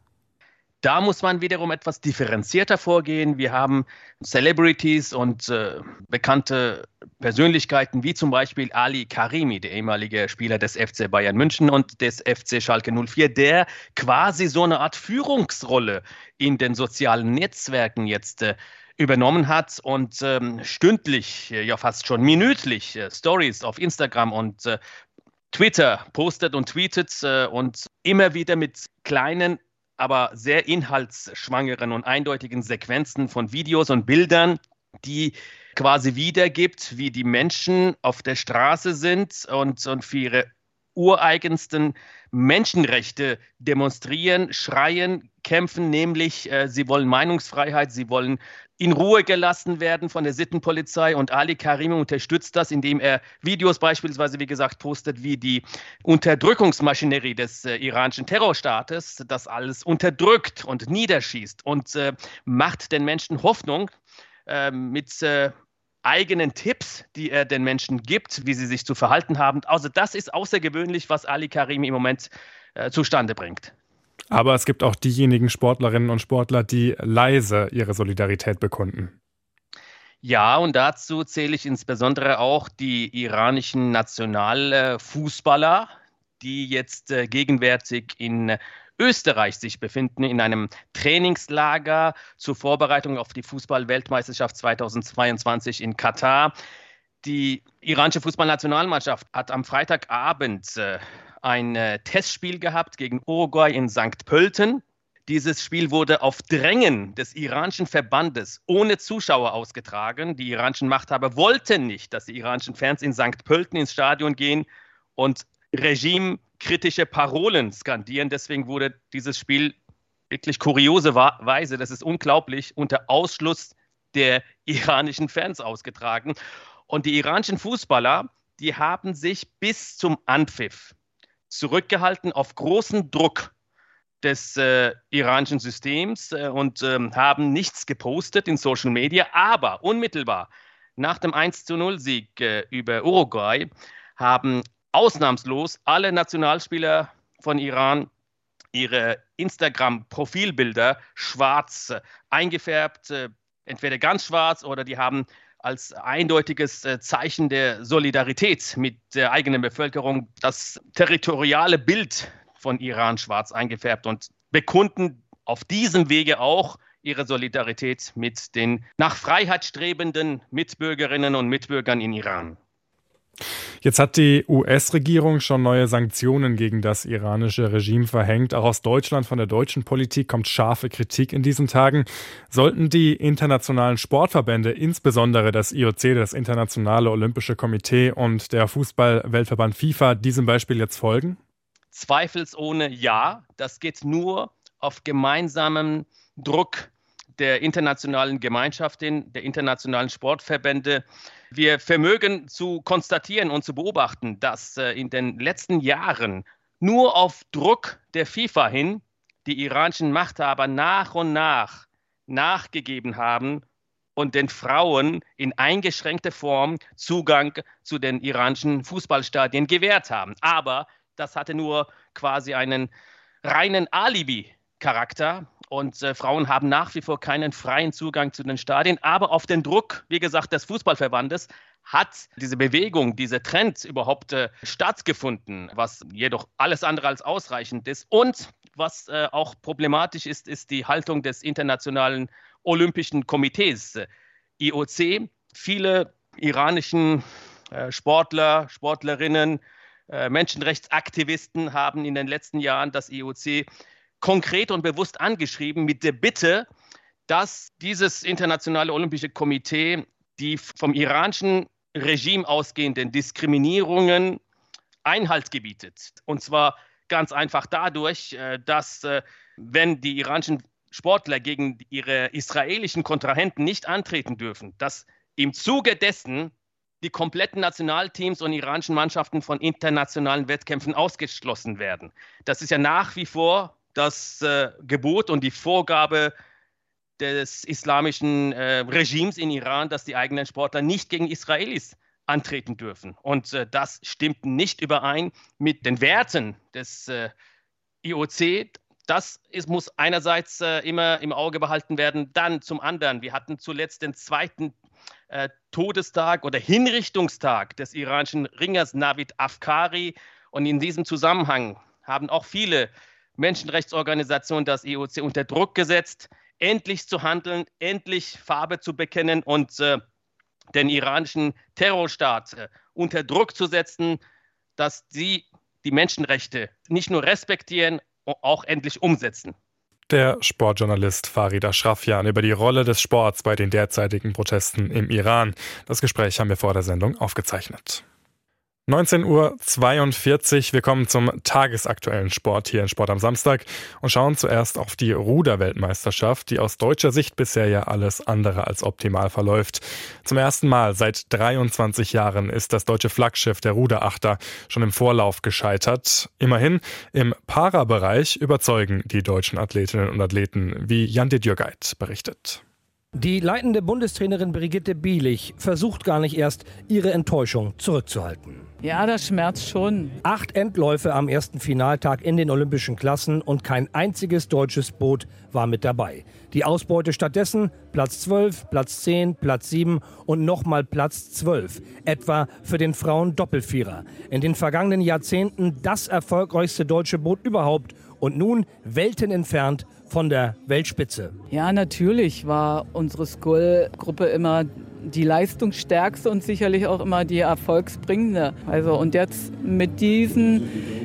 Da muss man wiederum etwas differenzierter vorgehen. Wir haben Celebrities und äh, bekannte Persönlichkeiten wie zum Beispiel Ali Karimi, der ehemalige Spieler des F C Bayern München und des F C Schalke null vier, der quasi so eine Art Führungsrolle in den sozialen Netzwerken jetzt äh, übernommen hat und ähm, stündlich, ja fast schon minütlich äh, Stories auf Instagram und äh, Twitter postet und tweetet äh, und immer wieder mit kleinen, aber sehr inhaltsschwangeren und eindeutigen Sequenzen von Videos und Bildern, die quasi wiedergibt, wie die Menschen auf der Straße sind und, und für ihre ureigensten Menschenrechte demonstrieren, schreien, kämpfen, nämlich äh, sie wollen Meinungsfreiheit, sie wollen in Ruhe gelassen werden von der Sittenpolizei, und Ali Karimi unterstützt das, indem er Videos beispielsweise, wie gesagt, postet, wie die Unterdrückungsmaschinerie des äh, iranischen Terrorstaates das alles unterdrückt und niederschießt und äh, macht den Menschen Hoffnung äh, mit äh, eigenen Tipps, die er den Menschen gibt, wie sie sich zu verhalten haben. Also das ist außergewöhnlich, was Ali Karimi im Moment äh, zustande bringt. Aber es gibt auch diejenigen Sportlerinnen und Sportler, die leise ihre Solidarität bekunden. Ja, und dazu zähle ich insbesondere auch die iranischen Nationalfußballer, die jetzt äh, gegenwärtig in Österreich sich befinden, in einem Trainingslager zur Vorbereitung auf die Fußball-Weltmeisterschaft zweitausendzweiundzwanzig in Katar. Die iranische Fußballnationalmannschaft hat am Freitagabend äh, ein äh, Testspiel gehabt gegen Uruguay in Sankt Pölten. Dieses Spiel wurde auf Drängen des iranischen Verbandes ohne Zuschauer ausgetragen. Die iranischen Machthaber wollten nicht, dass die iranischen Fans in Sankt Pölten ins Stadion gehen und regimekritische Parolen skandieren. Deswegen wurde dieses Spiel wirklich kuriose Weise, das ist unglaublich, unter Ausschluss der iranischen Fans ausgetragen. Und die iranischen Fußballer, die haben sich bis zum Anpfiff zurückgehalten auf großen Druck des äh, iranischen Systems äh, und äh, haben nichts gepostet in Social Media. Aber unmittelbar nach dem eins zu null Sieg äh, über Uruguay haben ausnahmslos alle Nationalspieler von Iran ihre Instagram-Profilbilder schwarz äh, eingefärbt, äh, entweder ganz schwarz oder die haben als eindeutiges äh, Zeichen der Solidarität mit der eigenen Bevölkerung das territoriale Bild von Iran schwarz eingefärbt und bekunden auf diesem Wege auch ihre Solidarität mit den nach Freiheit strebenden Mitbürgerinnen und Mitbürgern in Iran. Jetzt hat die U S-Regierung schon neue Sanktionen gegen das iranische Regime verhängt. Auch aus Deutschland, von der deutschen Politik, kommt scharfe Kritik in diesen Tagen. Sollten die internationalen Sportverbände, insbesondere das I O C, das Internationale Olympische Komitee und der Fußball-Weltverband FIFA, diesem Beispiel jetzt folgen? Zweifelsohne ja. Das geht nur auf gemeinsamen Druck der internationalen Gemeinschaften, der internationalen Sportverbände. Wir vermögen zu konstatieren und zu beobachten, dass äh, in den letzten Jahren nur auf Druck der FIFA hin die iranischen Machthaber nach und nach nachgegeben haben und den Frauen in eingeschränkter Form Zugang zu den iranischen Fußballstadien gewährt haben. Aber das hatte nur quasi einen reinen Alibi-Charakter. Und äh, Frauen haben nach wie vor keinen freien Zugang zu den Stadien. Aber auf den Druck, wie gesagt, des Fußballverbandes hat diese Bewegung, dieser Trend überhaupt äh, stattgefunden, was jedoch alles andere als ausreichend ist. Und was äh, auch problematisch ist, ist die Haltung des Internationalen Olympischen Komitees, äh, I O C. Viele iranischen äh, Sportler, Sportlerinnen, äh, Menschenrechtsaktivisten haben in den letzten Jahren das I O C konkret und bewusst angeschrieben mit der Bitte, dass dieses Internationale Olympische Komitee die vom iranischen Regime ausgehenden Diskriminierungen Einhalt gebietet. Und zwar ganz einfach dadurch, dass wenn die iranischen Sportler gegen ihre israelischen Kontrahenten nicht antreten dürfen, dass im Zuge dessen die kompletten Nationalteams und iranischen Mannschaften von internationalen Wettkämpfen ausgeschlossen werden. Das ist ja nach wie vor das äh, Gebot und die Vorgabe des islamischen äh, Regimes in Iran, dass die eigenen Sportler nicht gegen Israelis antreten dürfen. Und äh, das stimmt nicht überein mit den Werten des äh, I O C. Das ist, muss einerseits äh, immer im Auge behalten werden. Dann zum anderen, wir hatten zuletzt den zweiten äh, Todestag oder Hinrichtungstag des iranischen Ringers Navid Afkari. Und in diesem Zusammenhang haben auch viele Menschenrechtsorganisationen das I O C unter Druck gesetzt, endlich zu handeln, endlich Farbe zu bekennen und äh, den iranischen Terrorstaat äh, unter Druck zu setzen, dass sie die Menschenrechte nicht nur respektieren, auch endlich umsetzen. Der Sportjournalist Farid Ashrafjan über die Rolle des Sports bei den derzeitigen Protesten im Iran. Das Gespräch haben wir vor der Sendung aufgezeichnet. neunzehn Uhr zweiundvierzig, wir kommen zum tagesaktuellen Sport hier in Sport am Samstag und schauen zuerst auf die Ruder-Weltmeisterschaft, die aus deutscher Sicht bisher ja alles andere als optimal verläuft. Zum ersten Mal seit dreiundzwanzig Jahren ist das deutsche Flaggschiff der Ruderachter schon im Vorlauf gescheitert. Immerhin, im Para-Bereich überzeugen die deutschen Athletinnen und Athleten, wie Jan de Djurgeit berichtet. Die leitende Bundestrainerin Brigitte Bielich versucht gar nicht erst, ihre Enttäuschung zurückzuhalten. Ja, das schmerzt schon. Acht Endläufe am ersten Finaltag in den olympischen Klassen und kein einziges deutsches Boot war mit dabei. Die Ausbeute stattdessen Platz zwölf, Platz zehn, Platz sieben und nochmal Platz zwölf. Etwa für den Frauen-Doppelvierer. In den vergangenen Jahrzehnten das erfolgreichste deutsche Boot überhaupt und nun Welten entfernt von der Weltspitze. Ja, natürlich war unsere Skull-Gruppe immer die leistungsstärkste und sicherlich auch immer die erfolgsbringende. Also und jetzt mit diesen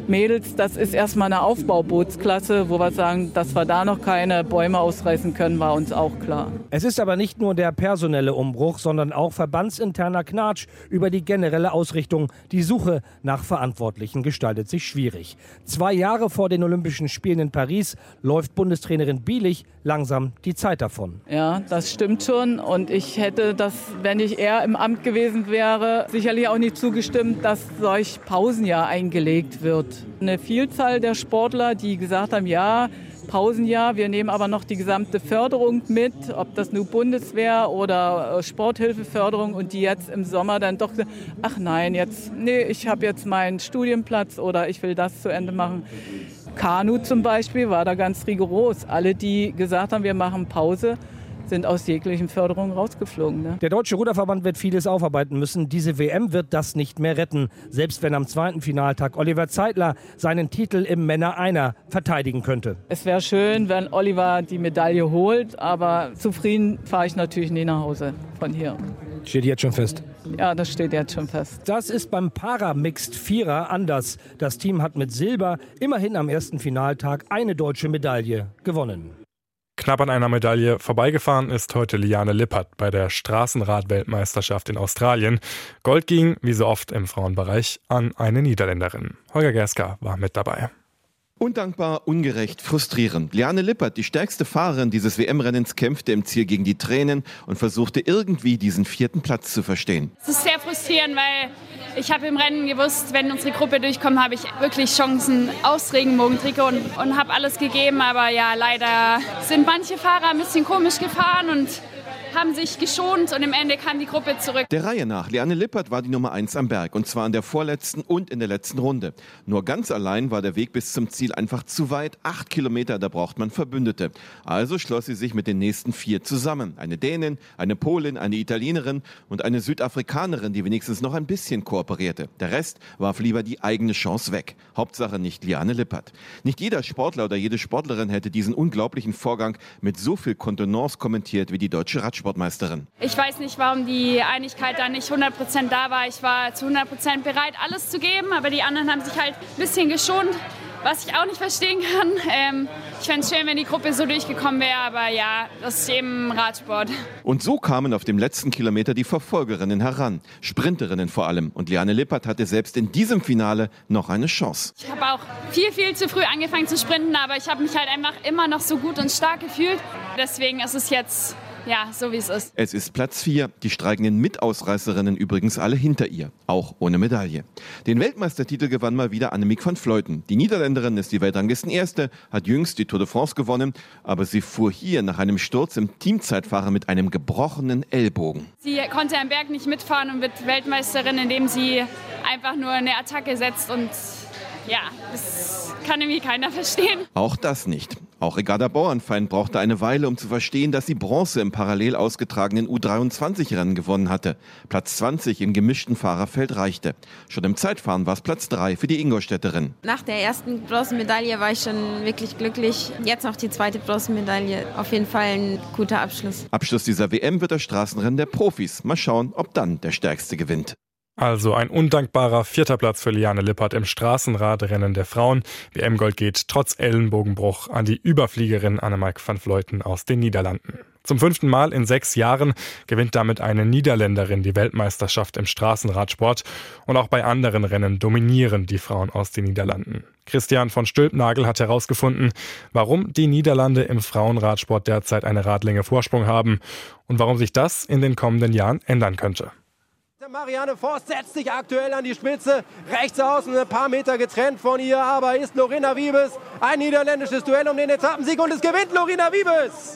Mädels, das ist erstmal eine Aufbaubootsklasse, wo wir sagen, dass wir da noch keine Bäume ausreißen können, war uns auch klar. Es ist aber nicht nur der personelle Umbruch, sondern auch verbandsinterner Knatsch über die generelle Ausrichtung. Die Suche nach Verantwortlichen gestaltet sich schwierig. Zwei Jahre vor den Olympischen Spielen in Paris läuft Bundestrainerin Bielich langsam die Zeit davon. Ja, das stimmt schon. Und ich hätte das, wenn ich eher im Amt gewesen wäre, sicherlich auch nicht zugestimmt, dass solch Pausenjahr eingelegt wird. Eine Vielzahl der Sportler, die gesagt haben, ja, Pausenjahr, wir nehmen aber noch die gesamte Förderung mit, ob das nur Bundeswehr oder Sporthilfeförderung, und die jetzt im Sommer dann doch, ach nein, jetzt, nee, ich habe jetzt meinen Studienplatz oder ich will das zu Ende machen. Kanu zum Beispiel war da ganz rigoros. Alle, die gesagt haben, wir machen Pause, sind aus jeglichen Förderungen rausgeflogen. Ne? Der Deutsche Ruderverband wird vieles aufarbeiten müssen. Diese W M wird das nicht mehr retten. Selbst wenn am zweiten Finaltag Oliver Zeitler seinen Titel im Männer-Einer verteidigen könnte. Es wäre schön, wenn Oliver die Medaille holt, aber zufrieden fahre ich natürlich nie nach Hause von hier. Steht jetzt schon fest? Ja, das steht jetzt schon fest. Das ist beim Para-Mixed-Vierer anders. Das Team hat mit Silber immerhin am ersten Finaltag eine deutsche Medaille gewonnen. Knapp an einer Medaille vorbeigefahren ist heute Liane Lippert bei der Straßenrad-Weltmeisterschaft in Australien. Gold ging, wie so oft im Frauenbereich, an eine Niederländerin. Holger Gerska war mit dabei. Undankbar, ungerecht, frustrierend. Liane Lippert, die stärkste Fahrerin dieses W M-Rennens, kämpfte im Ziel gegen die Tränen und versuchte irgendwie diesen vierten Platz zu verstehen. Es ist sehr frustrierend, weil ich habe im Rennen gewusst, wenn unsere Gruppe durchkommt, habe ich wirklich Chancen aufs Regenbogentrikot und, und habe alles gegeben. Aber ja, leider sind manche Fahrer ein bisschen komisch gefahren und haben sich geschont und im Ende kam die Gruppe zurück. Der Reihe nach, Liane Lippert war die Nummer eins am Berg, und zwar in der vorletzten und in der letzten Runde. Nur ganz allein war der Weg bis zum Ziel einfach zu weit. Acht Kilometer, da braucht man Verbündete. Also schloss sie sich mit den nächsten vier zusammen. Eine Dänin, eine Polin, eine Italienerin und eine Südafrikanerin, die wenigstens noch ein bisschen kooperierte. Der Rest warf lieber die eigene Chance weg. Hauptsache nicht Liane Lippert. Nicht jeder Sportler oder jede Sportlerin hätte diesen unglaublichen Vorgang mit so viel Kontenance kommentiert wie die deutsche Radsportlerin. Sportmeisterin. Ich weiß nicht, warum die Einigkeit da nicht hundert Prozent da war. Ich war zu hundert Prozent bereit, alles zu geben, aber die anderen haben sich halt ein bisschen geschont, was ich auch nicht verstehen kann. Ähm, ich fände es schön, wenn die Gruppe so durchgekommen wäre, aber ja, das ist eben Radsport. Und so kamen auf dem letzten Kilometer die Verfolgerinnen heran, Sprinterinnen vor allem. Und Liane Lippert hatte selbst in diesem Finale noch eine Chance. Ich habe auch viel, viel zu früh angefangen zu sprinten, aber ich habe mich halt einfach immer noch so gut und stark gefühlt. Deswegen ist es jetzt ja, so wie es ist. Es ist Platz vier. Die streikenden Mitausreißerinnen übrigens alle hinter ihr, auch ohne Medaille. Den Weltmeistertitel gewann mal wieder Annemiek van Vleuten. Die Niederländerin ist die Weltranglistenerste, hat jüngst die Tour de France gewonnen, aber sie fuhr hier nach einem Sturz im Teamzeitfahrer mit einem gebrochenen Ellbogen. Sie konnte am Berg nicht mitfahren und wird Weltmeisterin, indem sie einfach nur eine Attacke setzt, und ja, das kann irgendwie keiner verstehen. Auch das nicht. Auch Ricarda Bauernfeind brauchte eine Weile, um zu verstehen, dass sie Bronze im parallel ausgetragenen U dreiundzwanzig Rennen gewonnen hatte. Platz zwanzig im gemischten Fahrerfeld reichte. Schon im Zeitfahren war es Platz drei für die Ingolstädterin. Nach der ersten Bronzemedaille war ich schon wirklich glücklich. Jetzt noch die zweite Bronzemedaille. Auf jeden Fall ein guter Abschluss. Abschluss dieser W M wird das Straßenrennen der Profis. Mal schauen, ob dann der Stärkste gewinnt. Also ein undankbarer vierter Platz für Liane Lippert im Straßenradrennen der Frauen. W M-Gold geht trotz Ellenbogenbruch an die Überfliegerin Annemiek van Vleuten aus den Niederlanden. Zum fünften Mal in sechs Jahren gewinnt damit eine Niederländerin die Weltmeisterschaft im Straßenradsport. Und auch bei anderen Rennen dominieren die Frauen aus den Niederlanden. Christian von Stülpnagel hat herausgefunden, warum die Niederlande im Frauenradsport derzeit eine Radlänge Vorsprung haben und warum sich das in den kommenden Jahren ändern könnte. Marianne Vos setzt sich aktuell an die Spitze, rechts außen ein paar Meter getrennt von ihr, aber ist Lorena Wiebes. Ein niederländisches Duell um den Etappensieg und es gewinnt Lorena Wiebes.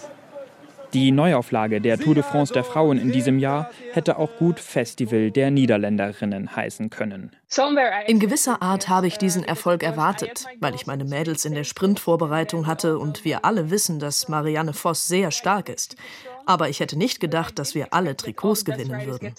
Die Neuauflage der Tour de France der Frauen in diesem Jahr hätte auch gut Festival der Niederländerinnen heißen können. In gewisser Art habe ich diesen Erfolg erwartet, weil ich meine Mädels in der Sprintvorbereitung hatte und wir alle wissen, dass Marianne Vos sehr stark ist. Aber ich hätte nicht gedacht, dass wir alle Trikots gewinnen würden.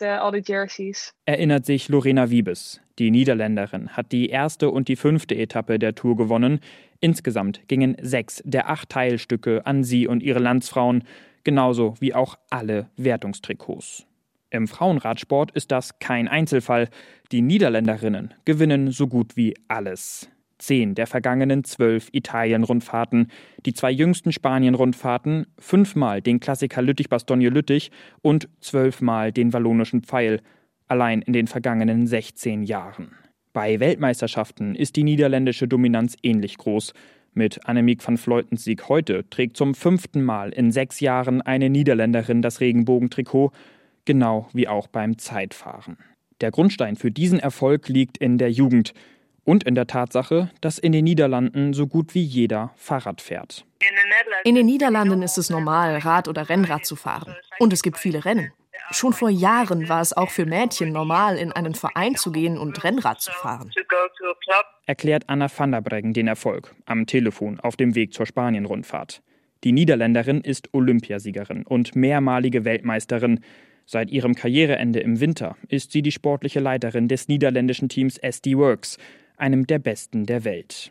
Erinnert sich Lorena Wiebes. Die Niederländerin hat die erste und die fünfte Etappe der Tour gewonnen. Insgesamt gingen sechs der acht Teilstücke an sie und ihre Landsfrauen, genauso wie auch alle Wertungstrikots. Im Frauenradsport ist das kein Einzelfall. Die Niederländerinnen gewinnen so gut wie alles. zehn der vergangenen zwölf Italien-Rundfahrten, die zwei jüngsten Spanien-Rundfahrten, fünfmal den Klassiker Lüttich-Bastogne-Lüttich und zwölfmal den Wallonischen Pfeil, allein in den vergangenen sechzehn Jahren. Bei Weltmeisterschaften ist die niederländische Dominanz ähnlich groß. Mit Annemiek van Vleutens Sieg heute trägt zum fünften Mal in sechs Jahren eine Niederländerin das Regenbogentrikot, genau wie auch beim Zeitfahren. Der Grundstein für diesen Erfolg liegt in der Jugend und in der Tatsache, dass in den Niederlanden so gut wie jeder Fahrrad fährt. In den Niederlanden ist es normal, Rad- oder Rennrad zu fahren. Und es gibt viele Rennen. Schon vor Jahren war es auch für Mädchen normal, in einen Verein zu gehen und Rennrad zu fahren. Erklärt Anna van der Breggen den Erfolg am Telefon auf dem Weg zur Spanien-Rundfahrt. Die Niederländerin ist Olympiasiegerin und mehrmalige Weltmeisterin. Seit ihrem Karriereende im Winter ist sie die sportliche Leiterin des niederländischen Teams S D Works, einem der besten der Welt.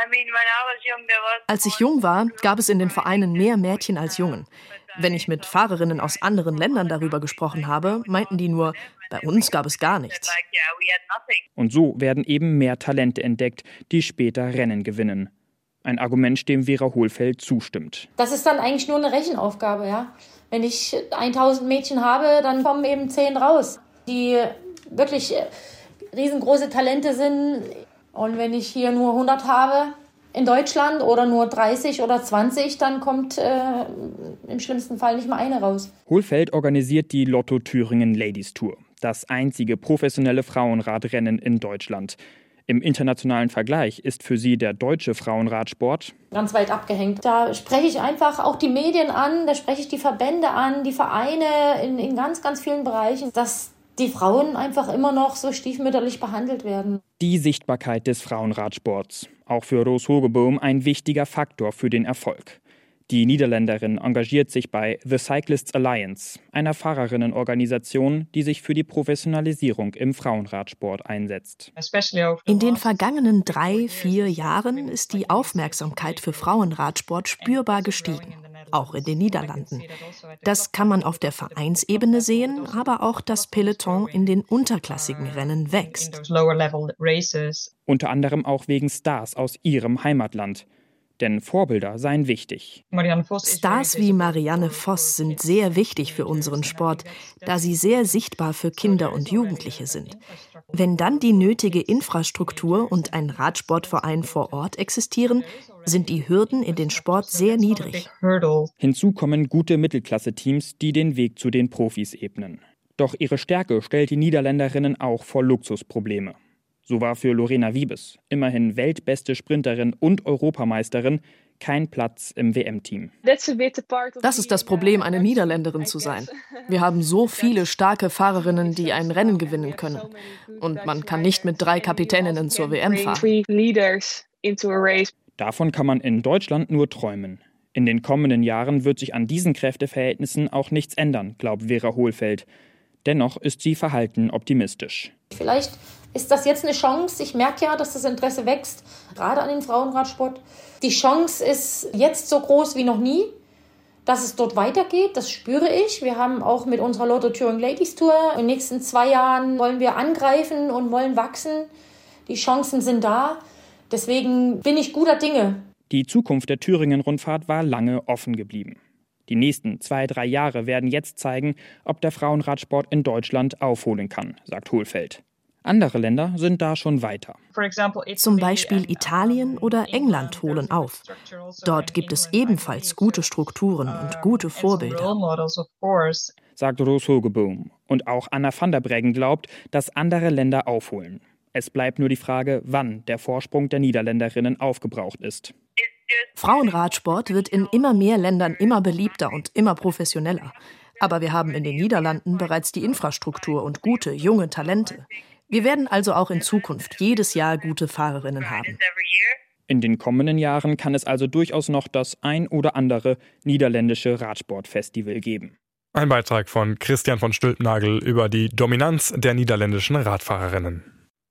Als ich jung war, gab es in den Vereinen mehr Mädchen als Jungen. Wenn ich mit Fahrerinnen aus anderen Ländern darüber gesprochen habe, meinten die nur, bei uns gab es gar nichts. Und so werden eben mehr Talente entdeckt, die später Rennen gewinnen. Ein Argument, dem Vera Hohlfeld zustimmt. Das ist dann eigentlich nur eine Rechenaufgabe, ja. Wenn ich tausend Mädchen habe, dann kommen eben zehn raus, die wirklich riesengroße Talente sind. Und wenn ich hier nur hundert habe in Deutschland oder nur dreißig oder zwanzig, dann kommt äh, im schlimmsten Fall nicht mal eine raus. Hohlfeld organisiert die Lotto Thüringen Ladies Tour, das einzige professionelle Frauenradrennen in Deutschland. Im internationalen Vergleich ist für sie der deutsche Frauenradsport ganz weit abgehängt. Da spreche ich einfach auch die Medien an, da spreche ich die Verbände an, die Vereine in, in ganz, ganz vielen Bereichen, dass die Frauen einfach immer noch so stiefmütterlich behandelt werden. Die Sichtbarkeit des Frauenradsports, auch für Roos Hogeboom ein wichtiger Faktor für den Erfolg. Die Niederländerin engagiert sich bei The Cyclists Alliance, einer Fahrerinnenorganisation, die sich für die Professionalisierung im Frauenradsport einsetzt. In den vergangenen drei, vier Jahren ist die Aufmerksamkeit für Frauenradsport spürbar gestiegen, auch in den Niederlanden. Das kann man auf der Vereinsebene sehen, aber auch das Peloton in den unterklassigen Rennen wächst. Unter anderem auch wegen Stars aus ihrem Heimatland. Denn Vorbilder seien wichtig. Stars wie Marianne Vos sind sehr wichtig für unseren Sport, da sie sehr sichtbar für Kinder und Jugendliche sind. Wenn dann die nötige Infrastruktur und ein Radsportverein vor Ort existieren, sind die Hürden in den Sport sehr niedrig. Hinzu kommen gute Mittelklasse-Teams, die den Weg zu den Profis ebnen. Doch ihre Stärke stellt die Niederländerinnen auch vor Luxusprobleme. So war für Lorena Wiebes, immerhin weltbeste Sprinterin und Europameisterin, kein Platz im W M-Team. Das ist das Problem, eine Niederländerin zu sein. Wir haben so viele starke Fahrerinnen, die ein Rennen gewinnen können. Und man kann nicht mit drei Kapitäninnen zur W M fahren. Davon kann man in Deutschland nur träumen. In den kommenden Jahren wird sich an diesen Kräfteverhältnissen auch nichts ändern, glaubt Vera Hohlfeld. Dennoch ist sie verhalten optimistisch. Vielleicht ist das jetzt eine Chance. Ich merke ja, dass das Interesse wächst, gerade an den Frauenradsport. Die Chance ist jetzt so groß wie noch nie, dass es dort weitergeht. Das spüre ich. Wir haben auch mit unserer Lotto Thüringen Ladies Tour in den nächsten zwei Jahren wollen wir angreifen und wollen wachsen. Die Chancen sind da. Deswegen bin ich guter Dinge. Die Zukunft der Thüringen-Rundfahrt war lange offen geblieben. Die nächsten zwei, drei Jahre werden jetzt zeigen, ob der Frauenradsport in Deutschland aufholen kann, sagt Hohlfeld. Andere Länder sind da schon weiter. Zum Beispiel Italien oder England holen auf. Dort gibt es ebenfalls gute Strukturen und gute Vorbilder, sagt Roos Hogeboom. Und auch Anna van der Breggen glaubt, dass andere Länder aufholen. Es bleibt nur die Frage, wann der Vorsprung der Niederländerinnen aufgebraucht ist. Frauenradsport wird in immer mehr Ländern immer beliebter und immer professioneller. Aber wir haben in den Niederlanden bereits die Infrastruktur und gute, junge Talente. Wir werden also auch in Zukunft jedes Jahr gute Fahrerinnen haben. In den kommenden Jahren kann es also durchaus noch das ein oder andere niederländische Radsportfestival geben. Ein Beitrag von Christian von Stülpnagel über die Dominanz der niederländischen Radfahrerinnen.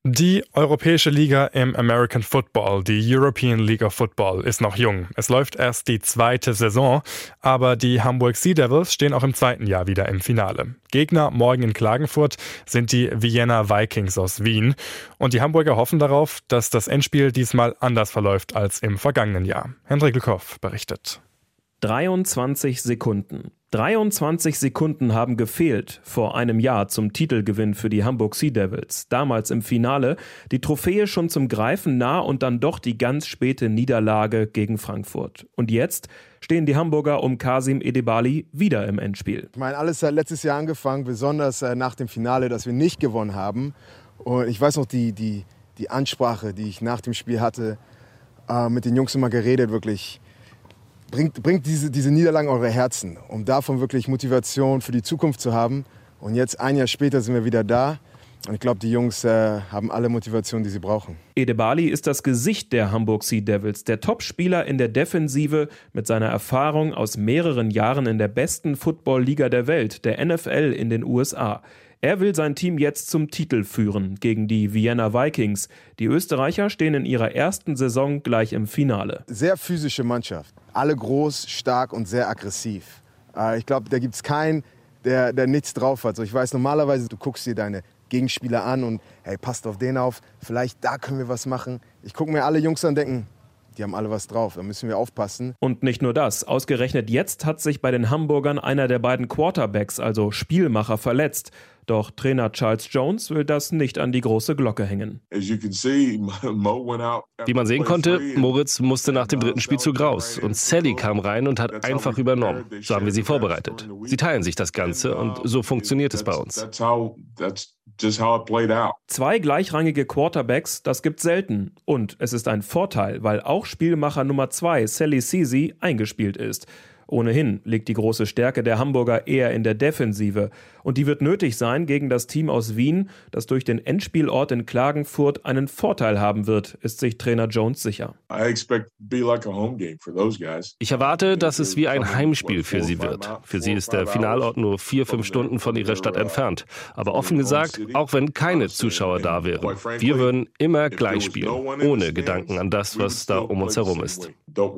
Die europäische Liga im American Football, die European League of Football, ist noch jung. Es läuft erst die zweite Saison, aber die Hamburg Sea Devils stehen auch im zweiten Jahr wieder im Finale. Gegner morgen in Klagenfurt sind die Vienna Vikings aus Wien. Und die Hamburger hoffen darauf, dass das Endspiel diesmal anders verläuft als im vergangenen Jahr. Hendrik Lückhoff berichtet. dreiundzwanzig Sekunden. dreiundzwanzig Sekunden haben gefehlt vor einem Jahr zum Titelgewinn für die Hamburg Sea Devils. Damals im Finale, die Trophäe schon zum Greifen nah und dann doch die ganz späte Niederlage gegen Frankfurt. Und jetzt stehen die Hamburger um Kasim Edebali wieder im Endspiel. Ich meine, alles hat letztes Jahr angefangen, besonders nach dem Finale, dass wir nicht gewonnen haben. Und ich weiß noch, die, die, die Ansprache, die ich nach dem Spiel hatte, äh, mit den Jungs immer geredet, wirklich. Bringt, bringt diese, diese Niederlagen eure Herzen, um davon wirklich Motivation für die Zukunft zu haben. Und jetzt, ein Jahr später, sind wir wieder da. Und ich glaube, die Jungs äh, haben alle Motivation, die sie brauchen. Edebali ist das Gesicht der Hamburg Sea Devils, der Topspieler in der Defensive mit seiner Erfahrung aus mehreren Jahren in der besten Football-Liga der Welt, der N F L in den U S A. Er will sein Team jetzt zum Titel führen gegen die Vienna Vikings. Die Österreicher stehen in ihrer ersten Saison gleich im Finale. Sehr physische Mannschaft. Alle groß, stark und sehr aggressiv. Ich glaube, da gibt es keinen, der, der nichts drauf hat. So, ich weiß, normalerweise, du guckst dir deine Gegenspieler an und hey, passt auf den auf. Vielleicht da können wir was machen. Ich gucke mir alle Jungs an und denke, die haben alle was drauf, da müssen wir aufpassen. Und nicht nur das, ausgerechnet jetzt hat sich bei den Hamburgern einer der beiden Quarterbacks, also Spielmacher, verletzt. Doch Trainer Charles Jones will das nicht an die große Glocke hängen. Wie man sehen konnte, Moritz musste nach dem dritten Spielzug raus und Sally kam rein und hat einfach übernommen. So haben wir sie vorbereitet. Sie teilen sich das Ganze und so funktioniert es bei uns. Zwei gleichrangige Quarterbacks, das gibt's selten. Und es ist ein Vorteil, weil auch Spielmacher Nummer zwei, Sally Sisi, eingespielt ist. Ohnehin liegt die große Stärke der Hamburger eher in der Defensive. Und die wird nötig sein gegen das Team aus Wien, das durch den Endspielort in Klagenfurt einen Vorteil haben wird, ist sich Trainer Jones sicher. Ich erwarte, dass es wie ein Heimspiel für sie wird. Für sie ist der Finalort nur vier, fünf Stunden von ihrer Stadt entfernt. Aber offen gesagt, auch wenn keine Zuschauer da wären, wir würden immer gleich spielen, ohne Gedanken an das, was da um uns herum ist.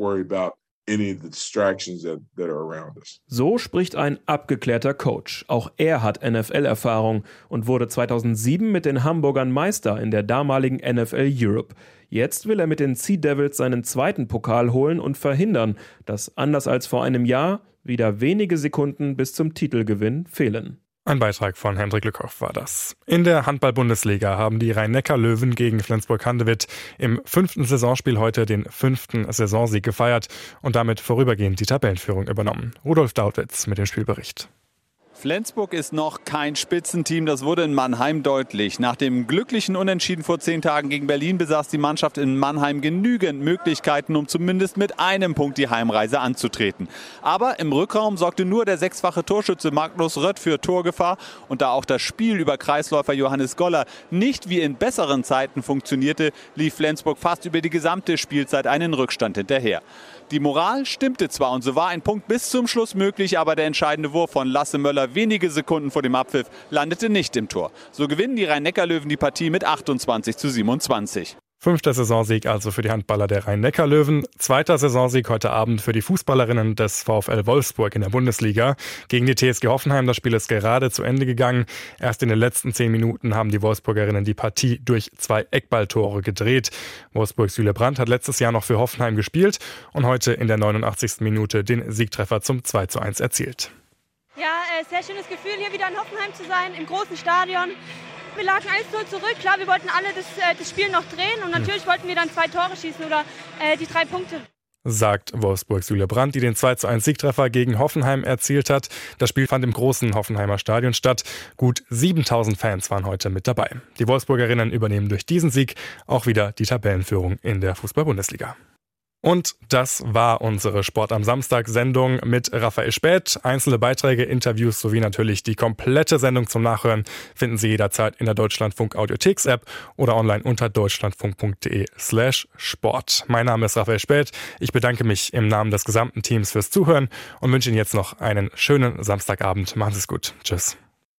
So spricht ein abgeklärter Coach. Auch er hat N F L-Erfahrung und wurde zweitausendsieben mit den Hamburgern Meister in der damaligen N F L Europe. Jetzt will er mit den Sea Devils seinen zweiten Pokal holen und verhindern, dass anders als vor einem Jahr wieder wenige Sekunden bis zum Titelgewinn fehlen. Ein Beitrag von Hendrik Lückhoff war das. In der Handball-Bundesliga haben die Rhein-Neckar-Löwen gegen Flensburg-Handewitt im fünften Saisonspiel heute den fünften Saisonsieg gefeiert und damit vorübergehend die Tabellenführung übernommen. Rudolf Daudwitz mit dem Spielbericht. Flensburg ist noch kein Spitzenteam, das wurde in Mannheim deutlich. Nach dem glücklichen Unentschieden vor zehn Tagen gegen Berlin besaß die Mannschaft in Mannheim genügend Möglichkeiten, um zumindest mit einem Punkt die Heimreise anzutreten. Aber im Rückraum sorgte nur der sechsfache Torschütze Magnus Rött für Torgefahr. Und da auch das Spiel über Kreisläufer Johannes Goller nicht wie in besseren Zeiten funktionierte, lief Flensburg fast über die gesamte Spielzeit einen Rückstand hinterher. Die Moral stimmte zwar und so war ein Punkt bis zum Schluss möglich, aber der entscheidende Wurf von Lasse Möller wenige Sekunden vor dem Abpfiff landete nicht im Tor. So gewinnen die Rhein-Neckar-Löwen die Partie mit achtundzwanzig zu siebenundzwanzig. Fünfter Saisonsieg also für die Handballer der Rhein-Neckar-Löwen. Zweiter Saisonsieg heute Abend für die Fußballerinnen des VfL Wolfsburg in der Bundesliga. Gegen die T S G Hoffenheim, das Spiel ist gerade zu Ende gegangen. Erst in den letzten zehn Minuten haben die Wolfsburgerinnen die Partie durch zwei Eckballtore gedreht. Wolfsburgs Jule Brandt hat letztes Jahr noch für Hoffenheim gespielt und heute in der neunundachtzigsten Minute den Siegtreffer zum zwei zu eins erzielt. Ja, äh, sehr schönes Gefühl, hier wieder in Hoffenheim zu sein, im großen Stadion. Wir lagen eins null zurück, klar, wir wollten alle das, äh, das Spiel noch drehen und natürlich wollten wir dann zwei Tore schießen oder äh, die drei Punkte. Sagt Wolfsburgs Jule Brandt, die den zwei zu eins Siegtreffer gegen Hoffenheim erzielt hat. Das Spiel fand im großen Hoffenheimer Stadion statt. Gut siebentausend Fans waren heute mit dabei. Die Wolfsburgerinnen übernehmen durch diesen Sieg auch wieder die Tabellenführung in der Fußball-Bundesliga. Und das war unsere Sport am Samstag-Sendung mit Raphael Späth. Einzelne Beiträge, Interviews sowie natürlich die komplette Sendung zum Nachhören finden Sie jederzeit in der Deutschlandfunk Audiotheks-App oder online unter deutschlandfunk.de slash Sport. Mein Name ist Raphael Späth. Ich bedanke mich im Namen des gesamten Teams fürs Zuhören und wünsche Ihnen jetzt noch einen schönen Samstagabend. Machen Sie es gut. Tschüss.